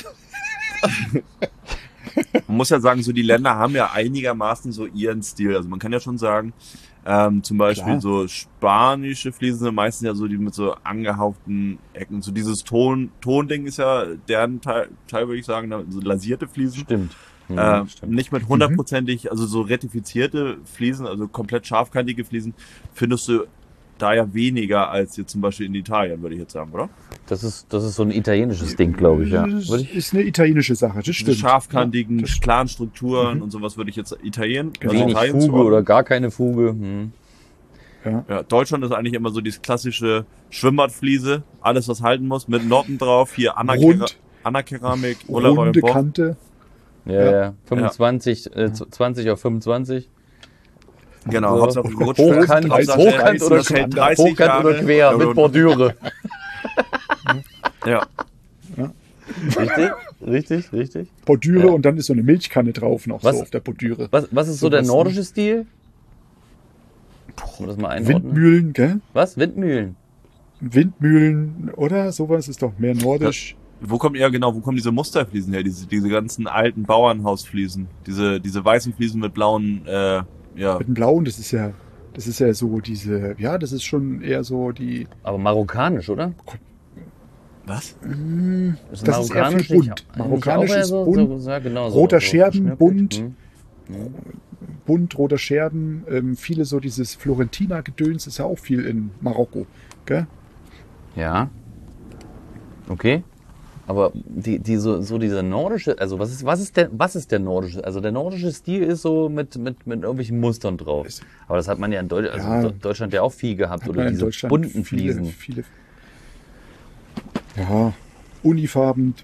Man muss ja sagen, so die Länder haben ja einigermaßen so ihren Stil. Also man kann ja schon sagen, zum Beispiel
Klar.
so spanische Fliesen sind meistens ja so die mit so angehauchten Ecken. So dieses Tonding ist ja deren Teil würde ich sagen, so lasierte Fliesen.
Stimmt.
Nicht mit hundertprozentig, also so retifizierte Fliesen, also komplett scharfkantige Fliesen, findest du da ja weniger als jetzt zum Beispiel in Italien, würde ich jetzt sagen, oder?
Das ist so ein italienisches Ding, glaube ich, ja.
Das
Würde ich
ist eine italienische Sache, das
Diese
stimmt.
scharfkantigen,
Ja, das
klaren Strukturen und sowas würde ich jetzt Italien,
wenig
Italien
Fuge
zuordnen.
oder gar keine Fuge. Hm.
Ja, Deutschland ist eigentlich immer so dieses klassische Schwimmbadfliese, alles was halten muss, mit Noten drauf, hier
Rund.
Anna-Keramik, Ulla
runde Kante.
Ja,
Ja.
ja. 25, 20 auf 25.
Genau,
So.
Hauptsache gerutscht.
Hochkant, Hochkant oder
das hält
quer,
30
Hochkant oder
Jahre.
quer mit Bordüre.
Ja,
Richtig.
Bordüre
Ja.
und dann ist so eine Milchkanne drauf noch
Was?
so auf der Bordüre.
Was ist so der
Sowas,
nordische Stil? Kann man das mal einordnen?
Windmühlen, gell?
Was? Windmühlen.
Windmühlen oder sowas ist doch mehr nordisch.
wo kommen diese Musterfliesen her? Diese ganzen alten Bauernhausfliesen, diese weißen Fliesen mit blauen,
Mit dem Blauen, das ist ja so diese, ja, das ist schon eher so die,
Aber marokkanisch, oder?
was?
das ist eher viel bunt. Marokkanisch ist bunt,
ja, genau,
roter Scherben,
geschnörkelt.
bunt.
Hm.
bunt, roter Scherben, viele so dieses Florentina-Gedöns ist ja auch viel in Marokko, gell?
Ja. Okay. Aber so dieser nordische, also was ist der nordische? Also der nordische Stil ist so mit irgendwelchen Mustern drauf. Aber das hat man ja in Deutschland ja auch viel gehabt,
Hat
oder
man in
diese
Deutschland
bunten
viele,
Fliesen.
viele, ja, unifarben.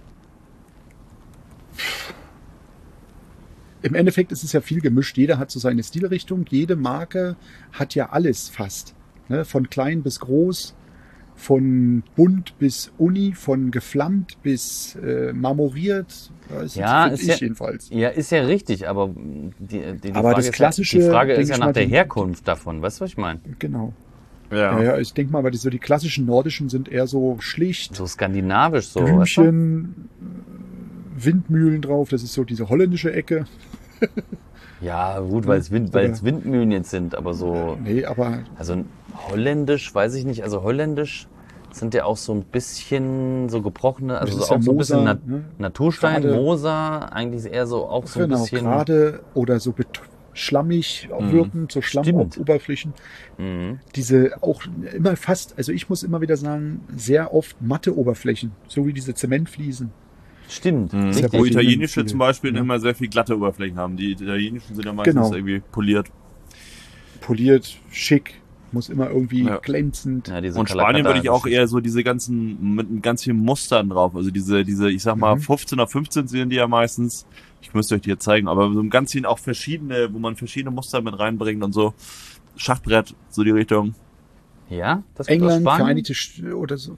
Im Endeffekt ist es ja viel gemischt. Jeder hat so seine Stilrichtung. Jede Marke hat ja alles fast. Ne? Von klein bis groß, von bunt bis uni, von geflammt bis marmoriert. Das
Ja,
finde
ist
ich
ja-
jedenfals.
Ja, ist ja richtig, aber die
Aber
Frage
das
ist
klassische,
die Frage ist
denk
ja
ich
nach
mal,
der
die-
Herkunft davon. Weißt du, was ich meine?
Genau.
Ja.
Ja, ich denke mal, aber die klassischen nordischen sind eher so schlicht.
So skandinavisch so. weißt du?
Blümchen, Windmühlen drauf, das ist so diese holländische Ecke.
Ja, gut, weil es Windmühlen jetzt sind, aber so.
Nee, aber
Also holländisch, weiß ich nicht. Also holländisch sind ja auch so ein bisschen so gebrochene, also
Das
so
ist
auch
ja
so ein bisschen
Moser, ne?
Naturstein,
Gerade-
Moser, eigentlich eher so auch so ein
genau,
bisschen.
gerade oder so schlammig wirken, so
Stimmt.
Schlammoberflächen.
Mhm.
Diese auch immer fast, also ich muss immer wieder sagen, sehr oft matte Oberflächen, so wie diese Zementfliesen.
Stimmt,
ja
richtig.
bei
Wo
denen
italienische
viele,
zum Beispiel
ja.
immer sehr viel glatte Oberflächen haben. Die italienischen sind ja meistens
Genau.
irgendwie poliert.
Poliert, schick, muss immer irgendwie
Ja.
glänzend.
Ja, diese
Und Spanien würde ich auch
Kalakata-
eher so diese ganzen, mit ganz vielen Mustern drauf. Also diese, ich sag mal, 15 oder 15 sind die ja meistens. Ich müsste euch die jetzt zeigen, aber so ganz vielen auch verschiedene, wo man verschiedene Muster mit reinbringt und so. Schachbrett, so die Richtung.
Ja, das kommt aus
England,
Spanien?
Vereinigte oder so.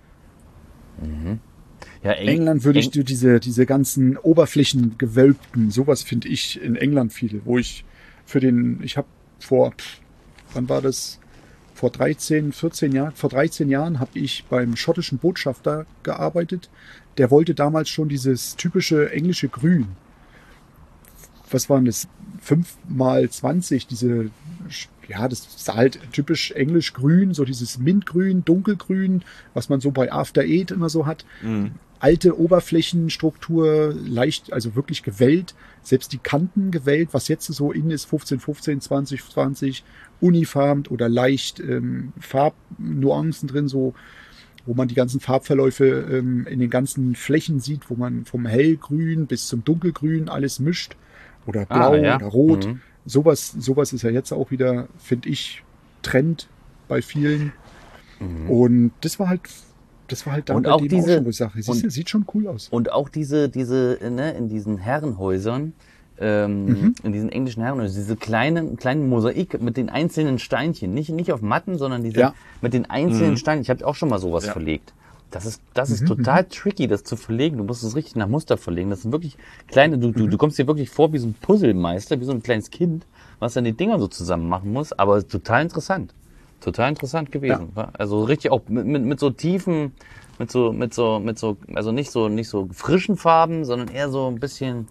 Ja,
England würde ich diese ganzen Oberflächengewölbten, sowas finde ich in England viel, wo ich ich habe wann war das? Vor 13 Jahren habe ich beim schottischen Botschafter gearbeitet. Der wollte damals schon dieses typische englische Grün. Was waren das? 5x20, das ist halt typisch englisch grün, so dieses Mintgrün, dunkelgrün, was man so bei After Eight immer so hat. alte Oberflächenstruktur, leicht, also wirklich gewellt, selbst die Kanten gewellt, was jetzt so in ist, 1515, 2020, unifarben oder leicht Farbnuancen drin, so wo man die ganzen Farbverläufe in den ganzen Flächen sieht, wo man vom hellgrün bis zum dunkelgrün alles mischt oder blau oder rot. Sowas ist ja jetzt auch wieder, finde ich, Trend bei vielen. Und das war halt dann
und
bei
auch
dem
diese,
auch schon, wo ich sage, sieht schon cool aus.
Und auch diese, ne, in diesen Herrenhäusern, in diesen englischen Herrenhäusern, diese kleinen Mosaik mit den einzelnen Steinchen, nicht auf Matten, sondern diese mit den einzelnen Steinchen. Ich habe auch schon mal sowas verlegt. Das ist total tricky, das zu verlegen. Du musst es richtig nach Muster verlegen. Das sind wirklich kleine, du kommst dir wirklich vor wie so ein Puzzlemeister, wie so ein kleines Kind, was dann die Dinger so zusammen machen muss, aber total interessant. Total interessant gewesen. Ja. Also richtig auch mit so tiefen, also nicht so frischen Farben, sondern eher so ein bisschen,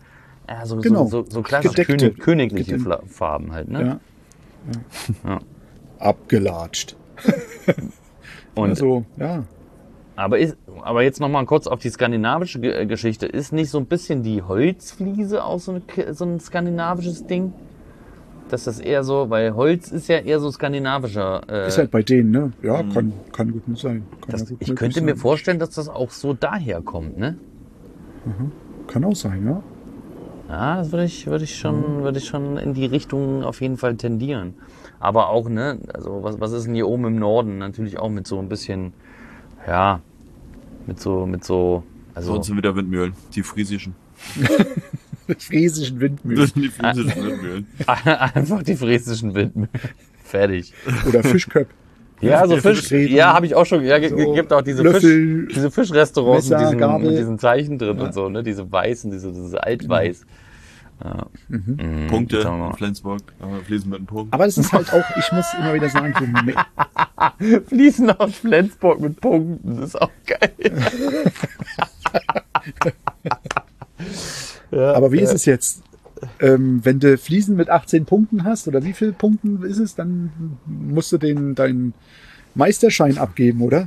so klassisch königliche Farben halt, ne?
Ja. Abgelatscht.
Und
also, ja.
Aber jetzt nochmal kurz auf die skandinavische Geschichte. Ist nicht so ein bisschen die Holzfliese auch so ein skandinavisches Ding? Dass das eher so, weil Holz ist ja eher so skandinavischer.
Ist halt bei denen, ne? Ja, kann gut sein.
Ich könnte mir vorstellen, dass das auch so daher kommt, ne?
Kann auch sein, ja.
Ja, das würde ich schon in die Richtung auf jeden Fall tendieren. Aber auch, ne, also was ist denn hier oben im Norden? Natürlich auch mit so ein bisschen, ja, mit so, also.
Sonst sind wieder Windmühlen, die friesischen.
Friesischen Windmühlen.
Die friesischen Windmühlen.
Einfach die friesischen Windmühlen. Fertig.
Oder Fischköpfe.
Ja, so Fisch. Ja, habe ich auch schon. Ja, gibt auch diese diese Fischrestaurants mit diesen Zeichen drin und so, ne? Diese weißen, diese altweiß. Ja.
Punkte in Flensburg, Fliesen mit einem Punkt.
Aber es ist halt auch, ich muss immer wieder sagen,
Fliesen aus Flensburg mit Punkten, das ist auch geil.
Ja, aber wie ist es jetzt? Wenn du Fliesen mit 18 Punkten hast, oder wie viele Punkten ist es, dann musst du deinen Meisterschein abgeben, oder?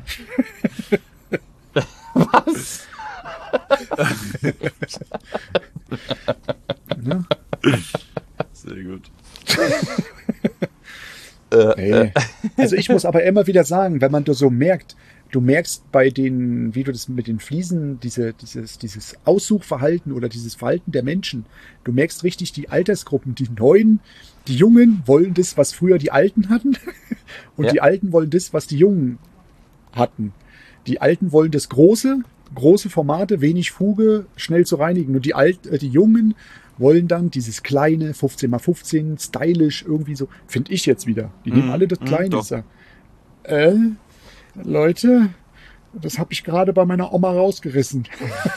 Was?
Ja.
Sehr gut.
Also ich muss aber immer wieder sagen, wenn man das so merkt, du merkst bei den, wie du das mit den Fliesen, dieses Aussuchverhalten oder dieses Verhalten der Menschen, du merkst richtig die Altersgruppen, die Neuen, die Jungen wollen das, was früher die Alten hatten und die Alten wollen das, was die Jungen hatten. Die Alten wollen das große Formate, wenig Fuge, schnell zu reinigen und die Jungen wollen dann dieses kleine 15x15, stylisch, irgendwie so, finde ich jetzt wieder. Die nehmen alle das Kleine. Leute, das habe ich gerade bei meiner Oma rausgerissen.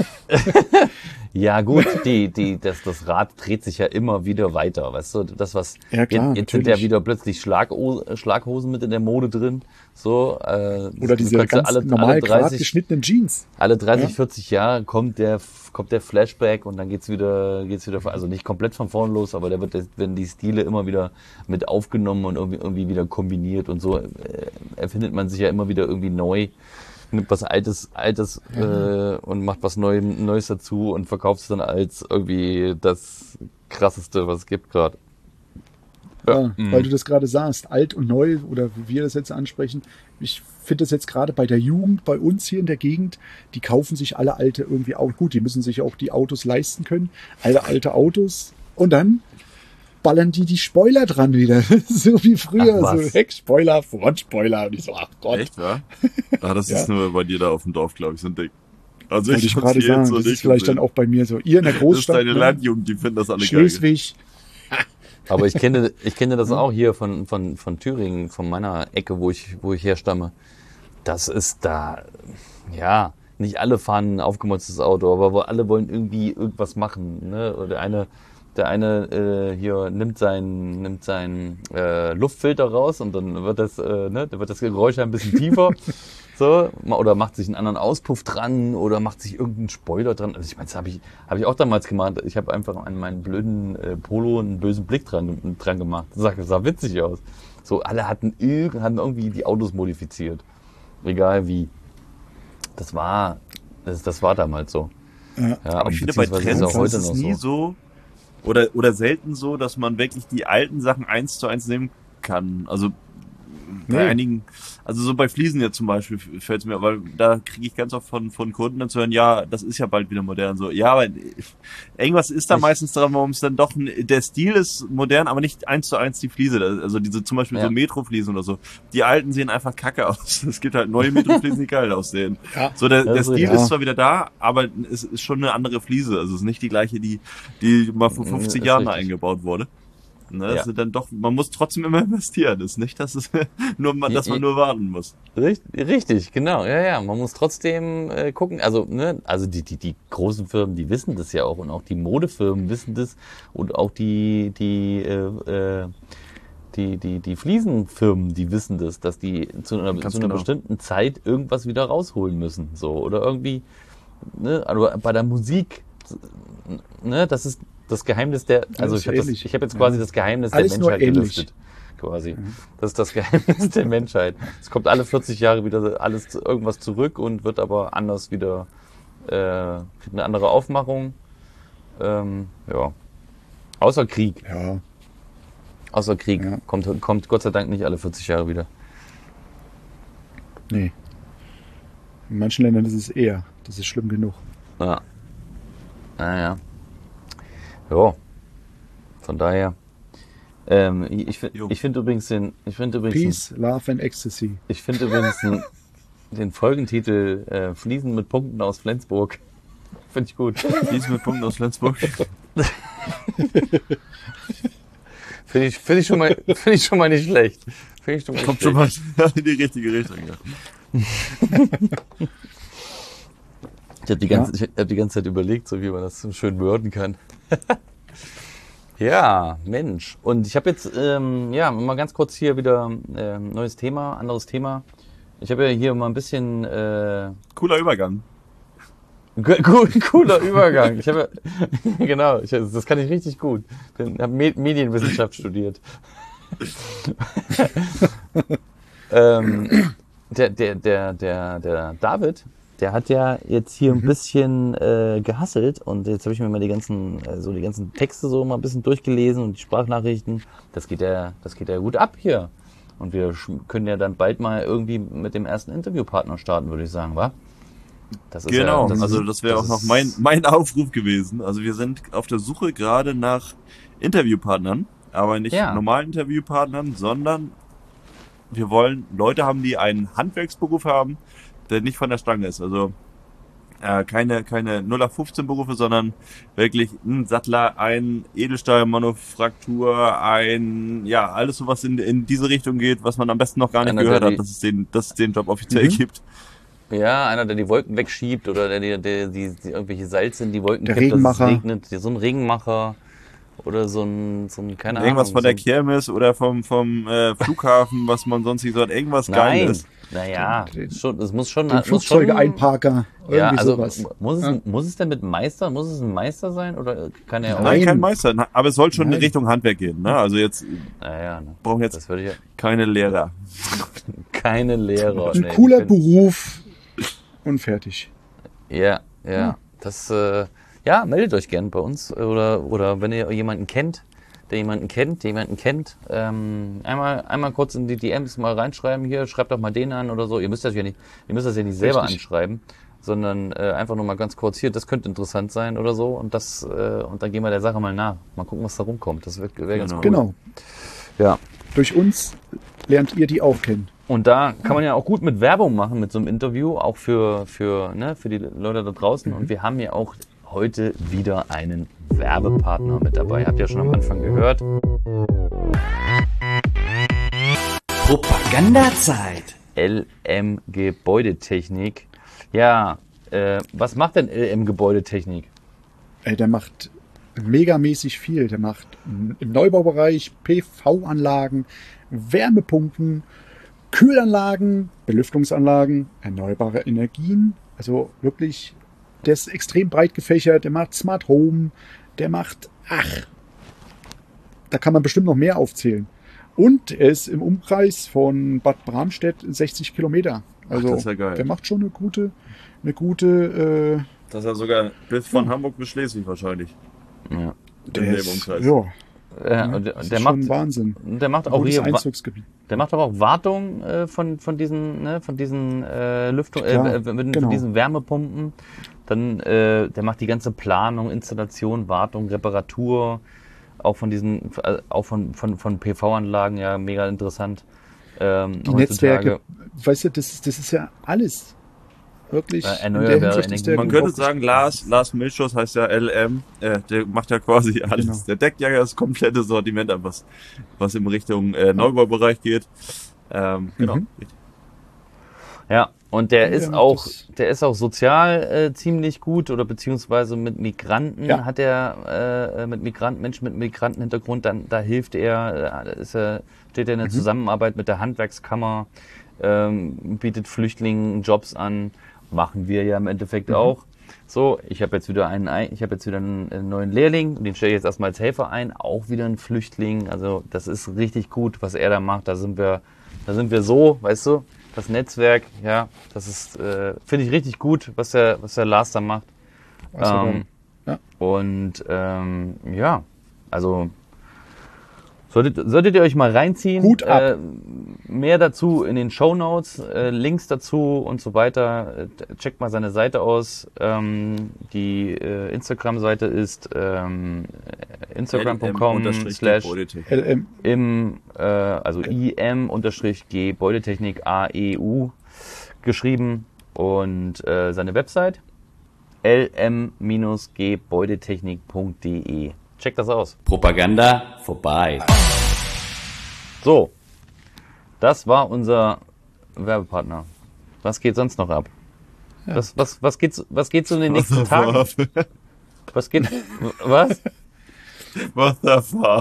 Ja gut, das Rad dreht sich ja immer wieder weiter, weißt du, das was jetzt sind ja wieder plötzlich Schlaghosen mit in der Mode drin, so
oder diese ganz normal gerade geschnittenen Jeans.
Alle 30, 40 Jahre kommt der Flashback und dann geht's wieder, also nicht komplett von vorne los, aber werden die Stile immer wieder mit aufgenommen und irgendwie wieder kombiniert und so erfindet man sich ja immer wieder irgendwie neu. Nimmt was Altes und macht was Neues dazu und verkauft es dann als irgendwie das Krasseste, was es gibt gerade.
Ja, weil du das gerade sagst, alt und neu oder wie wir das jetzt ansprechen. Ich finde das jetzt gerade bei der Jugend, bei uns hier in der Gegend, die kaufen sich alle alte irgendwie auch. Gut, die müssen sich auch die Autos leisten können. Alle alte Autos und dann ballern die Spoiler dran wieder. So wie früher, so Heckspoiler, Frontspoiler. Und ich so, ach Gott.
Echt, wa? Das ist nur bei dir da auf dem Dorf, glaube ich, so ein Ding. Also
ich gerade sagen, so das ist vielleicht dann auch bei mir so. Ihr in der Großstadt.
Das ist deine Landjugend, die finden das alle
Schleswig.
geil.
Aber ich kenne das auch hier von Thüringen, von meiner Ecke, wo ich herstamme. Das ist da, ja, nicht alle fahren ein aufgemotztes Auto, aber alle wollen irgendwie irgendwas machen, ne? Oder der eine hier nimmt seinen Luftfilter raus und dann wird das Geräusch ein bisschen tiefer. So, oder macht sich einen anderen Auspuff dran oder macht sich irgendeinen Spoiler dran. Also ich meine, das habe ich auch damals gemacht. Ich habe einfach an meinen blöden Polo einen bösen Blick dran gemacht. Das sah witzig aus. So, alle hatten irgendwie die Autos modifiziert. Egal wie. Das war Das war damals so.
Ja.
Ja,
Aber ich finde, bei
beziehungsweise
Trends
ist auch
ist
heute
es
noch
nie
so.
so oder selten so, dass man wirklich die alten Sachen 1:1 nehmen kann. Also bei
Nee.
einigen, also so bei Fliesen jetzt zum Beispiel fällt es mir, weil da kriege ich ganz oft von Kunden dann zu hören, ja, das ist ja bald wieder modern. So, ja, aber irgendwas ist da meistens dran, warum es dann doch, der Stil ist modern, aber nicht 1:1 die Fliese. Also diese zum Beispiel so Metrofliesen oder so. Die alten sehen einfach kacke aus. Es gibt halt neue Metrofliesen, die geil aussehen.
Ja.
So, der
Das ist
Stil
richtig.
ist zwar wieder da, aber es ist schon eine andere Fliese. Also es ist nicht die gleiche, die mal vor 50
Ist
Jahren da
richtig.
eingebaut wurde. Ne,
Ja.
das sind dann doch, man muss trotzdem immer investieren. Das ist nicht, dass es dass man nur warten muss.
Richtig, genau. Ja. Man muss trotzdem gucken. Also die großen Firmen, die wissen das ja auch und auch die Modefirmen wissen das und auch die Fliesenfirmen, die wissen das, dass die zu einer
genau.
bestimmten Zeit irgendwas wieder rausholen müssen. So oder irgendwie. Ne, also bei der Musik. Ne, das ist das Geheimnis
Alles ähnlich.
ich habe jetzt quasi das Geheimnis
Alles
der
nur
Menschheit
ähnlich.
gelüftet. Quasi. Das ist das Geheimnis der Menschheit. Es kommt alle 40 Jahre wieder irgendwas zurück und wird aber anders wieder, kriegt eine andere Aufmachung. Ja. Außer Krieg.
Ja.
Außer Krieg.
Ja.
Kommt Gott sei Dank nicht alle 40 Jahre wieder.
Nee. In manchen Ländern ist es eher. Das ist schlimm genug.
Ja. Naja. Ja. Von daher. Ich finde übrigens
Peace, Love and Ecstasy.
Ich finde übrigens den Folgentitel Fliesen mit Punkten aus Flensburg. Finde ich gut.
Fliesen mit Punkten aus Flensburg.
Finde ich schon mal nicht schlecht. Finde ich schon mal
Kommt
nicht
schon mal in die richtige Richtung. Ja.
Ich habe die ganze Zeit überlegt, so wie man das so schön worden kann. Ja, Mensch. Und ich habe jetzt, mal ganz kurz hier wieder anderes Thema. Ich habe ja hier mal ein bisschen
Cooler Übergang.
cooler Übergang. Ich habe genau, das kann ich richtig gut. Ich habe Medienwissenschaft studiert. Der David, der hat ja jetzt hier ein bisschen gehasselt und jetzt habe ich mir mal die ganzen Texte so mal ein bisschen durchgelesen und die Sprachnachrichten. Das geht ja gut ab hier. Und wir können ja dann bald mal irgendwie mit dem ersten Interviewpartner starten, würde ich sagen, wa? Das ist
Genau,
das
wäre auch noch mein Aufruf gewesen. Also wir sind auf der Suche gerade nach Interviewpartnern, aber nicht normalen Interviewpartnern, sondern wir wollen Leute haben, die einen Handwerksberuf haben, der nicht von der Stange ist. Also keine 0815-Berufe, sondern wirklich ein Sattler, ein Edelstahlmanufaktur, alles so was in diese Richtung geht, was man am besten noch gar nicht gehört hat, dass es den Job offiziell gibt.
Ja, einer, der die Wolken wegschiebt oder der die irgendwelche Salz in die Wolken
Der
kippt, dass es
Regenmacher.
regnet. So ein Regenmacher oder so ein keine Ahnung.
Irgendwas von der Kirmes oder vom Flughafen, was man sonst nicht so hat. Irgendwas Geiles.
Naja, es muss schon...
Den Flugzeuge-Einparker.
Ja,
Irgendwie
also
sowas.
muss es denn mit Meister? Muss es ein Meister sein oder kann er auch...
Nein, kein
Nein.
Meister. Aber es soll schon in Richtung Handwerk gehen. Ne? Also jetzt
Naja, ne.
brauchen jetzt
Das würde ich ja...
keine Lehrer.
Keine Lehrer.
Ein
nee,
cooler
die können-
Beruf und fertig.
Ja. Das, meldet euch gern bei uns oder wenn ihr jemanden kennt, der jemanden kennt, einmal kurz in die DMs mal reinschreiben hier, schreibt doch mal den an oder so. Ihr müsst das ja nicht selber
Richtig.
anschreiben, sondern einfach nur mal ganz kurz hier, das könnte interessant sein oder so und und dann gehen wir der Sache mal nach. Mal gucken, was da rumkommt. Das wäre ganz cool.
Genau.
Ja.
Durch uns lernt ihr die auch kennen.
Und da kann man ja auch gut mit Werbung machen mit so einem Interview, auch für die Leute da draußen. Und wir haben ja auch heute wieder einen Werbepartner mit dabei. Habt ihr ja schon am Anfang gehört.
Propagandazeit.
LM Gebäudetechnik. Ja, was macht denn LM Gebäudetechnik?
Der macht megamäßig viel. Der macht im Neubaubereich PV-Anlagen, Wärmepumpen, Kühlanlagen, Belüftungsanlagen, erneuerbare Energien. Also wirklich, der ist extrem breit gefächert. Der macht Smart Home. Der macht, da kann man bestimmt noch mehr aufzählen. Und er ist im Umkreis von Bad Bramstedt 60 Kilometer. Also
das ist ja geil.
der macht schon eine gute
Das ist ja sogar bis von Hamburg bis Schleswig wahrscheinlich.
Ja.
Der Umkreis.
Und
das
der
ist
macht
schon Wahnsinn.
Der macht
Ein
auch
gutes
hier,
Einzugsgebiet.
der macht aber auch Wartung von diesen Lüftung,
Klar,
von
genau.
diesen Wärmepumpen. Dann der macht die ganze Planung, Installation, Wartung, Reparatur, auch von diesen, auch von PV-Anlagen, ja, mega interessant.
Die Netzwerke, weißt du, das ist ja alles. Wirklich.
Erneuerbare Energie.
Man könnte sagen, Lars Milchschuss heißt ja LM, der macht ja quasi alles.
Genau.
Der deckt ja das komplette Sortiment ab, was in Richtung Neubaubereich geht. Genau.
Mhm.
Ja, und der ist
Ja,
auch,
das-
der ist auch sozial ziemlich gut, oder beziehungsweise mit Migranten
Ja.
hat er Menschen mit Migrantenhintergrund, da hilft er, steht er in der Zusammenarbeit mit der Handwerkskammer, bietet Flüchtlingen Jobs an, machen wir ja im Endeffekt auch. So, ich habe jetzt wieder einen neuen Lehrling, den stelle ich jetzt erstmal als Helfer ein, auch wieder ein Flüchtling. Also das ist richtig gut, was er da macht. Da sind wir so, weißt du, das Netzwerk, ja, das ist, finde ich richtig gut, was der Lars da macht.
Also, ja.
Und ja, also solltet ihr euch mal reinziehen.
Hut ab.
Mehr dazu in den Shownotes, Links dazu und so weiter. Checkt mal seine Seite aus. Die Instagram-Seite ist instagram.com/im, also im-g-beudetechnik AEU geschrieben, und seine Website lm-gbeudetechnik.de. Checkt das aus.
Propaganda vorbei.
So, das war unser Werbepartner. Was geht sonst noch ab?
Ja.
Was geht so in den nächsten Tagen? Was geht? Was?
Was the fuck?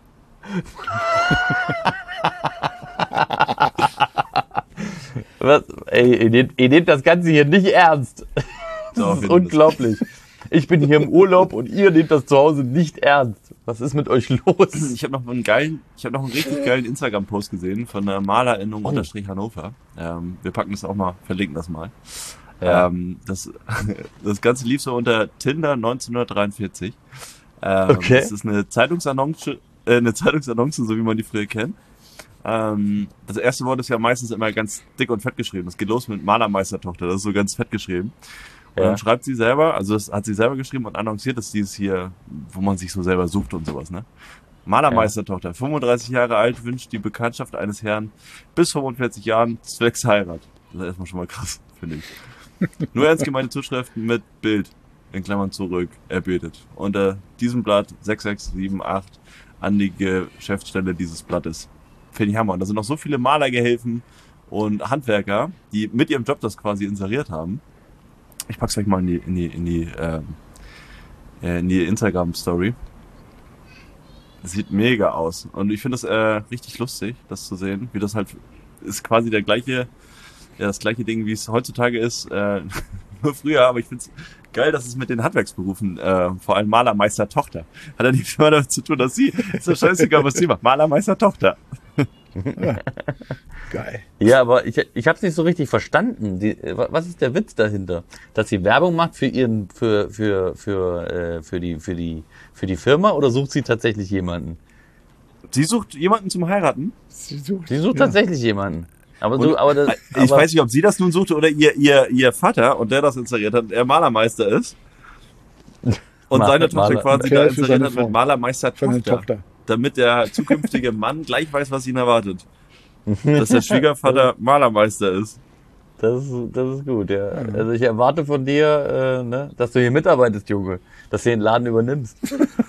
Was? Ey, ihr nehmt das Ganze hier nicht ernst. Das ist unglaublich. Ich bin hier im Urlaub und ihr nehmt das zu Hause nicht ernst. Was ist mit euch los?
Ich habe noch einen richtig geilen Instagram-Post gesehen von der Malerinnung_Hannover. Wir packen das auch mal, verlinken das mal.
Ja.
Das Ganze lief so unter Tinder 1943.
Okay.
Das ist eine Zeitungsannonce, so wie man die früher kennt. Das erste Wort ist ja meistens immer ganz dick und fett geschrieben. Das geht los mit Malermeistertochter, das ist so ganz fett geschrieben. Und
Ja.
dann schreibt sie selber, also das hat sie selber geschrieben und annonciert, dass dieses hier, wo man sich so selber sucht und sowas, ne? Malermeistertochter, 35 Jahre alt, wünscht die Bekanntschaft eines Herrn bis 45 Jahren zwecks Heirat. Das ist erstmal schon mal krass, finde ich. Nur ernst gemeinte Zuschriften mit Bild, in Klammern zurück, erbetet. Unter diesem Blatt 6678 an die Geschäftsstelle dieses Blattes. Finde ich Hammer. Und da sind noch so viele Malergehilfen und Handwerker, die mit ihrem Job das quasi inseriert haben. Ich pack's gleich mal in die Instagram-Story. Das sieht mega aus. Und ich finde es richtig lustig, das zu sehen, wie das halt ist quasi das gleiche Ding, wie es heutzutage ist, nur früher, aber ich finde es geil, dass es mit den Handwerksberufen, vor allem Malermeistertochter, hat ja nichts mehr damit zu tun, dass sie, ist doch scheißegal, was sie macht, Malermeistertochter.
Geil.
Ja, aber ich habe es nicht so richtig verstanden. Was ist der Witz dahinter? Dass sie Werbung macht für die Firma, oder sucht sie tatsächlich jemanden?
Sie sucht jemanden zum Heiraten.
Sie sucht
Tatsächlich jemanden. Aber
Und ich weiß nicht, ob sie das nun suchte oder ihr Vater, und der das installiert hat, der Malermeister ist. Und seine Tochter quasi da
Okay, für
installiert
seine
hat mit
Frau.
Malermeistertochter.
Für seine Tochter.
Damit der zukünftige Mann gleich weiß, was ihn erwartet. Dass der Schwiegervater Malermeister ist.
Das ist gut, ja. Also ich erwarte von dir, dass du hier mitarbeitest, Junge. Dass du den Laden übernimmst.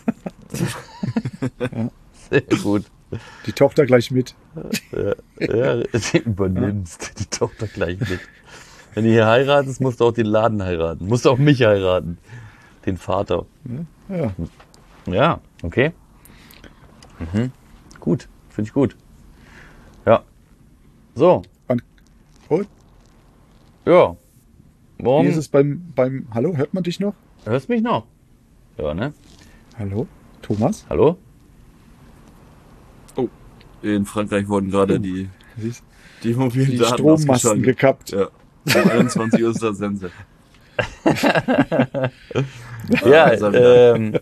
Sehr gut.
die Tochter gleich mit.
Ja, sie übernimmst die Tochter gleich mit. Wenn du hier heiratest, musst du auch den Laden heiraten. Musst du auch mich heiraten. Den Vater.
Ja.
Ja, okay. Gut, finde ich gut. Ja. So,
Und
ja.
wie
Warum?
ist es beim Hallo? Hört man dich noch?
Hörst mich noch? Ja, ne?
Hallo? Thomas?
Hallo?
In Frankreich wurden gerade die
Siehst,
Die mobilen
die
Daten
Strommasten
ausgeschaltet.
gekappt.
Ja. Um 21 Uhr ist das Sense.
Ja,
ist er wieder.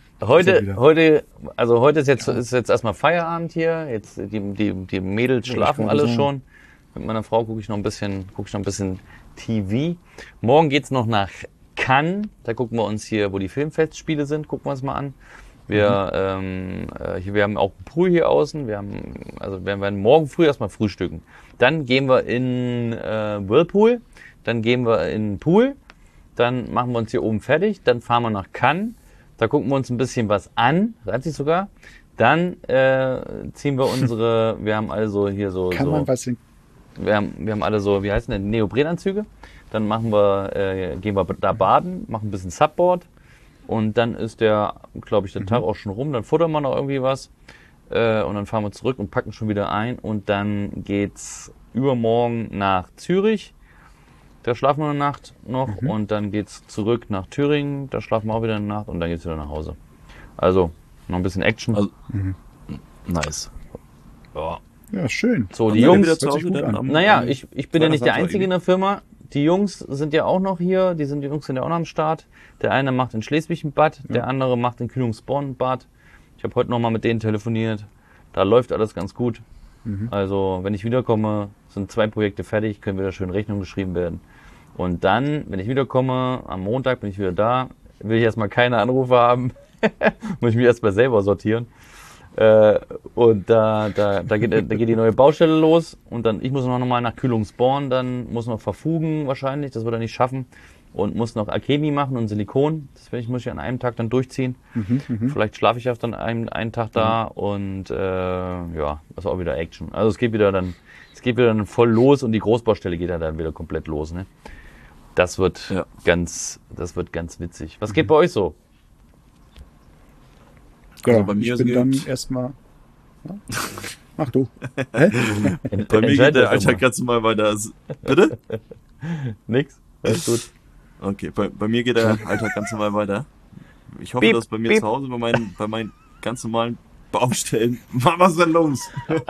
heute ist jetzt erstmal Feierabend hier. Jetzt die Mädels schlafen
gerade
alle
sagen.
schon. Mit meiner Frau gucke ich noch ein bisschen TV. Morgen geht's noch nach Cannes. Da gucken wir uns hier, wo die Filmfestspiele sind, gucken wir uns mal an. Wir haben auch einen Pool hier außen. Wir werden morgen früh erstmal frühstücken. Dann gehen wir in Whirlpool. Dann gehen wir in den Pool. Dann machen wir uns hier oben fertig. Dann fahren wir nach Cannes. Da gucken wir uns ein bisschen was an. Reizt sich sogar. Dann ziehen wir wir haben also hier
Kann man was in
wir haben alle so, wie heißen denn, Neoprenanzüge. Dann gehen wir da baden, machen ein bisschen Subboard. Und dann ist der Tag auch schon rum. Dann futtern wir noch irgendwie was. Und dann fahren wir zurück und packen schon wieder ein. Und dann geht's übermorgen nach Zürich. Da schlafen wir eine Nacht noch. Und dann geht's zurück nach Thüringen. Da schlafen wir auch wieder eine Nacht. Und dann geht's wieder nach Hause. Also, noch ein bisschen Action.
Also, nice.
Ja.
Ja, schön.
So,
Und
die
dann
Jungs.
wieder zu
hört sich
Hause
gut
dann
an.
Naja, ich bin ja nicht der
Samstag
Einzige in der Firma. Die Jungs sind ja auch noch hier. Die Jungs sind ja auch noch am Start. Der eine macht in Schleswig ein Bad, der andere macht in Kühlungsborn ein Bad. Ich habe heute noch mal mit denen telefoniert. Da läuft alles ganz gut. Also, wenn ich wiederkomme, sind 2 Projekte fertig, können wieder schön Rechnung geschrieben werden. Und dann, wenn ich wiederkomme, am Montag bin ich wieder da, will ich erstmal keine Anrufe haben. Muss ich mich erstmal selber sortieren. Und da geht die neue Baustelle los und dann, ich muss noch mal nach Kühlungsborn, dann muss noch verfugen wahrscheinlich, das wird er nicht schaffen und muss noch Alchemie machen und Silikon, muss ich an einem Tag dann durchziehen. Vielleicht schlafe ich auch dann einen Tag da und das ist auch wieder Action. Also es geht wieder dann voll los und die Großbaustelle geht dann wieder komplett los, ne? Das wird ganz witzig. Was geht bei euch so?
Ja,
Also bei mir
ich bin dann
geht-
erstmal. Ja? Mach du. Hä?
Bei mir geht der Alltag
Alter.
ganz normal weiter. Bitte?
Nix? Alles gut.
Okay, bei mir geht der Alltag ganz normal weiter. Ich hoffe,
Piep,
dass bei mir
piep.
zu Hause bei meinen ganz normalen Baustellen. Was ist denn los?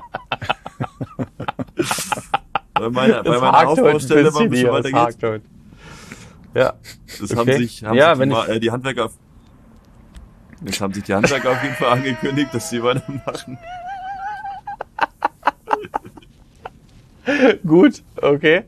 bei meiner Hauptbaustelle war ein bisschen weiter geht's.
Ja.
Das
Okay.
die Handwerker. Jetzt haben sich die Handwerker auf jeden Fall angekündigt, dass sie weitermachen.
Gut, okay.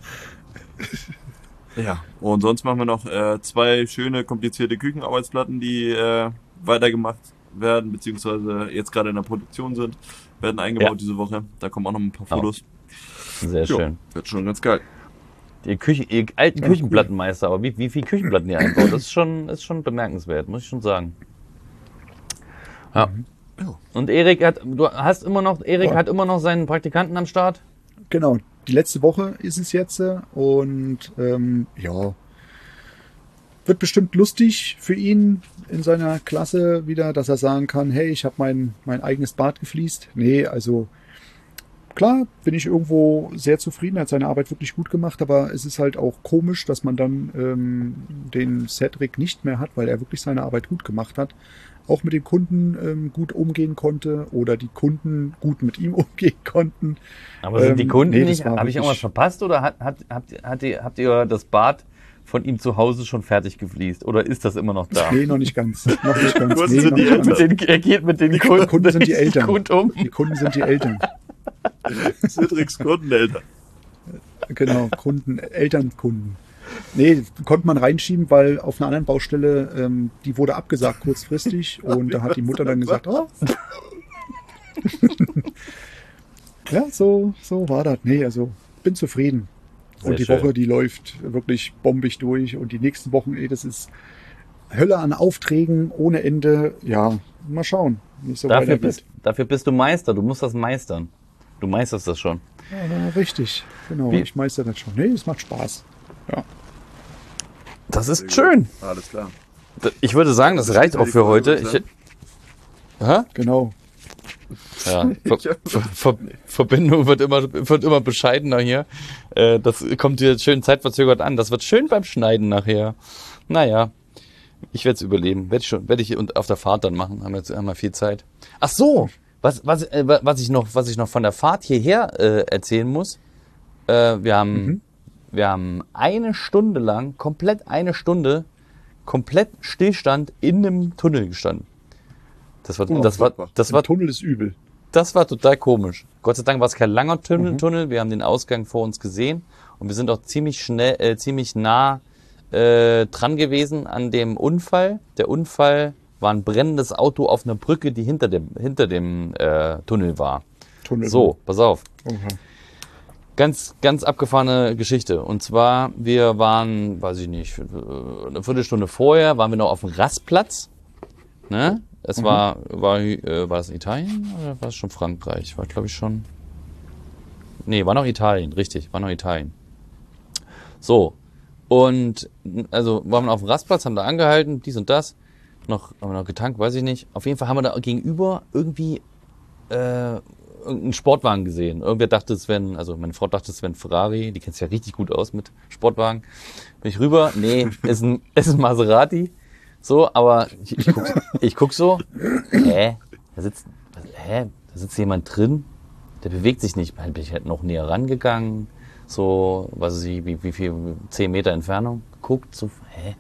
Ja, und sonst machen wir noch 2 schöne, komplizierte Küchenarbeitsplatten, die weitergemacht werden, beziehungsweise jetzt gerade in der Produktion sind, werden eingebaut diese Woche. Da kommen auch noch ein paar Fotos.
Sehr
Jo,
schön.
wird schon ganz geil.
Ihr alten Küchenplattenmeister, aber wie viel Küchenplatten ihr einbaut, das ist schon bemerkenswert, muss ich schon sagen. Ja.
Ja.
Und Erik hat immer noch seinen Praktikanten am Start?
Genau, die letzte Woche ist es jetzt und ja, wird bestimmt lustig für ihn in seiner Klasse wieder, dass er sagen kann, hey, ich habe mein eigenes Bad gefliest. Nee, also klar, bin ich irgendwo sehr zufrieden, er hat seine Arbeit wirklich gut gemacht, aber es ist halt auch komisch, dass man dann den Cedric nicht mehr hat, weil er wirklich seine Arbeit gut gemacht hat. Auch mit den Kunden gut umgehen konnte oder die Kunden gut mit ihm umgehen konnten.
Aber sind die Kunden
nee, das
nicht,
war
habe ich irgendwas
wirklich-
verpasst oder habt ihr das Bad von ihm zu Hause schon fertig gefliest oder ist das immer noch da?
Nee, noch nicht ganz. Noch nicht ganz.
Kurz
Nee,
sind
noch
die
nicht
Eltern.
ganz.
Er geht mit den
Kunden sind die Eltern.
gut um.
Die Kunden sind die Eltern.
Cedrics Kundeneltern.
Genau, Kunden, Elternkunden. Nee, konnte man reinschieben, weil auf einer anderen Baustelle, die wurde abgesagt kurzfristig und da hat die Mutter dann gesagt, oh. Ja, so war das. Nee, also bin zufrieden.
Sehr
Und die
schön.
Woche, die läuft wirklich bombig durch und die nächsten Wochen, das ist Hölle an Aufträgen ohne Ende. Ja, mal schauen, wie es so weitergeht.
Dafür bist du Meister, du musst das meistern. Du meisterst das schon.
Ja, richtig, genau.
Wie-
Ich meister das schon. Nee, es macht Spaß. Ja.
Das ist schön.
Alles klar.
Ich würde sagen, das reicht auch für heute.
Genau.
Ja, Verbindung wird immer bescheidener hier. Das kommt wieder schön zeitverzögert an. Das wird schön beim Schneiden nachher. Naja, ich werde es überleben. Werde ich auf der Fahrt dann machen. Haben wir viel Zeit. Ach so, Was ich noch von der Fahrt hierher erzählen muss, wir haben eine Stunde lang, komplett Stillstand in einem Tunnel gestanden. Das war
Tunnel ist übel.
Das war total komisch. Gott sei Dank war es kein langer Tunnel. Wir haben den Ausgang vor uns gesehen und wir sind auch ziemlich nah dran gewesen an dem Unfall. Der Unfall war ein brennendes Auto auf einer Brücke, die hinter dem Tunnel war. So, pass auf.
Okay.
Ganz abgefahrene Geschichte. Und zwar, wir waren, weiß ich nicht, eine Viertelstunde vorher waren wir noch auf dem Rastplatz. Ne? Es war das Italien oder war es schon Frankreich? War, glaube ich, schon. Nee, war noch Italien, richtig, war noch Italien. So. Und also waren wir auf dem Rastplatz, haben da angehalten, dies und das. Haben wir noch getankt, weiß ich nicht. Auf jeden Fall haben wir da gegenüber irgendwie irgendeinen Sportwagen gesehen. Irgendwer dachte, meine Frau dachte, es wäre ein Ferrari. Die kennt sich ja richtig gut aus mit Sportwagen. Bin ich rüber. Nee, ist ein Maserati. So, aber ich guck so. Da sitzt jemand drin. Der bewegt sich nicht. Bin ich halt noch näher rangegangen. So, was weiß ich, wie viel, 10 Meter Entfernung. Guckt so,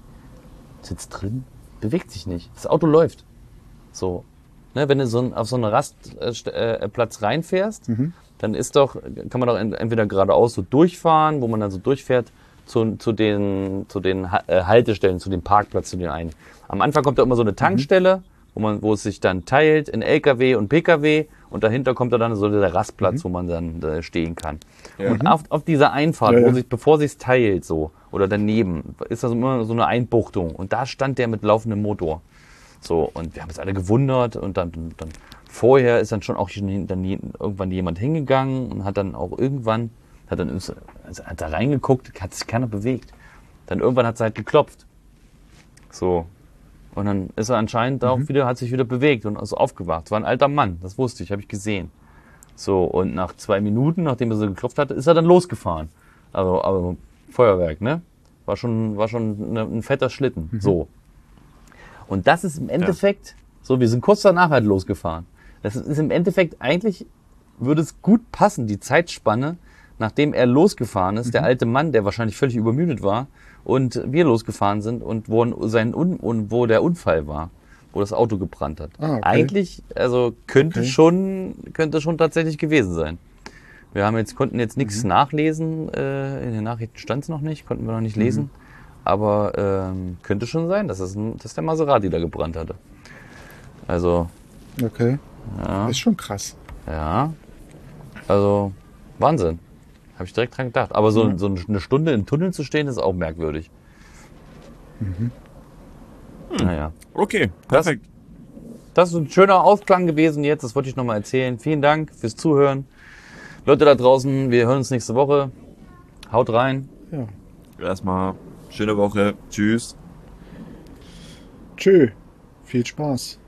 sitzt drin. Bewegt sich nicht. Das Auto läuft. So. Ne, wenn du auf so einen Rastplatz reinfährst, dann kann man doch entweder geradeaus so durchfahren, wo man dann so durchfährt zu den Haltestellen, zu dem Parkplatz, zu den einen. Am Anfang kommt da immer so eine Tankstelle, wo es sich dann teilt in LKW und PKW und dahinter kommt da dann so der Rastplatz, wo man dann stehen kann. Ja. Und auf dieser Einfahrt, bevor sich's teilt so oder daneben, ist das immer so eine Einbuchtung und da stand der mit laufendem Motor. So, und wir haben uns alle gewundert und dann vorher ist dann schon auch irgendwann jemand hingegangen und hat dann auch irgendwann, hat da reingeguckt, hat sich keiner bewegt. Dann irgendwann hat es halt geklopft. So. Und dann ist er anscheinend auch hat sich wieder bewegt und ist aufgewacht. Es war ein alter Mann, das wusste ich, habe ich gesehen. So, und nach 2 Minuten, nachdem er so geklopft hatte, ist er dann losgefahren. Aber Feuerwerk, ne? War schon ein fetter Schlitten. So. Und das ist im Endeffekt, so, wir sind kurz danach halt losgefahren. Das ist im Endeffekt, eigentlich würde es gut passen, die Zeitspanne, nachdem er losgefahren ist, der alte Mann, der wahrscheinlich völlig übermüdet war, und wir losgefahren sind und wo der Unfall war, wo das Auto gebrannt hat. Ah, okay. Eigentlich, also könnte schon tatsächlich gewesen sein. Wir konnten jetzt nichts nachlesen, in den Nachrichten stand es noch nicht, konnten wir noch nicht lesen. Aber könnte schon sein, dass der Maserati da gebrannt hatte. Also.
Okay.
Ja.
Ist schon krass.
Ja. Also, Wahnsinn. Habe ich direkt dran gedacht. Aber so eine Stunde im Tunnel zu stehen, ist auch merkwürdig. Naja.
Okay, perfekt.
Das ist ein schöner Ausklang gewesen jetzt. Das wollte ich nochmal erzählen. Vielen Dank fürs Zuhören. Leute da draußen, wir hören uns nächste Woche. Haut rein.
Ja.
Erstmal schöne Woche. Tschüss.
Tschö. Viel Spaß.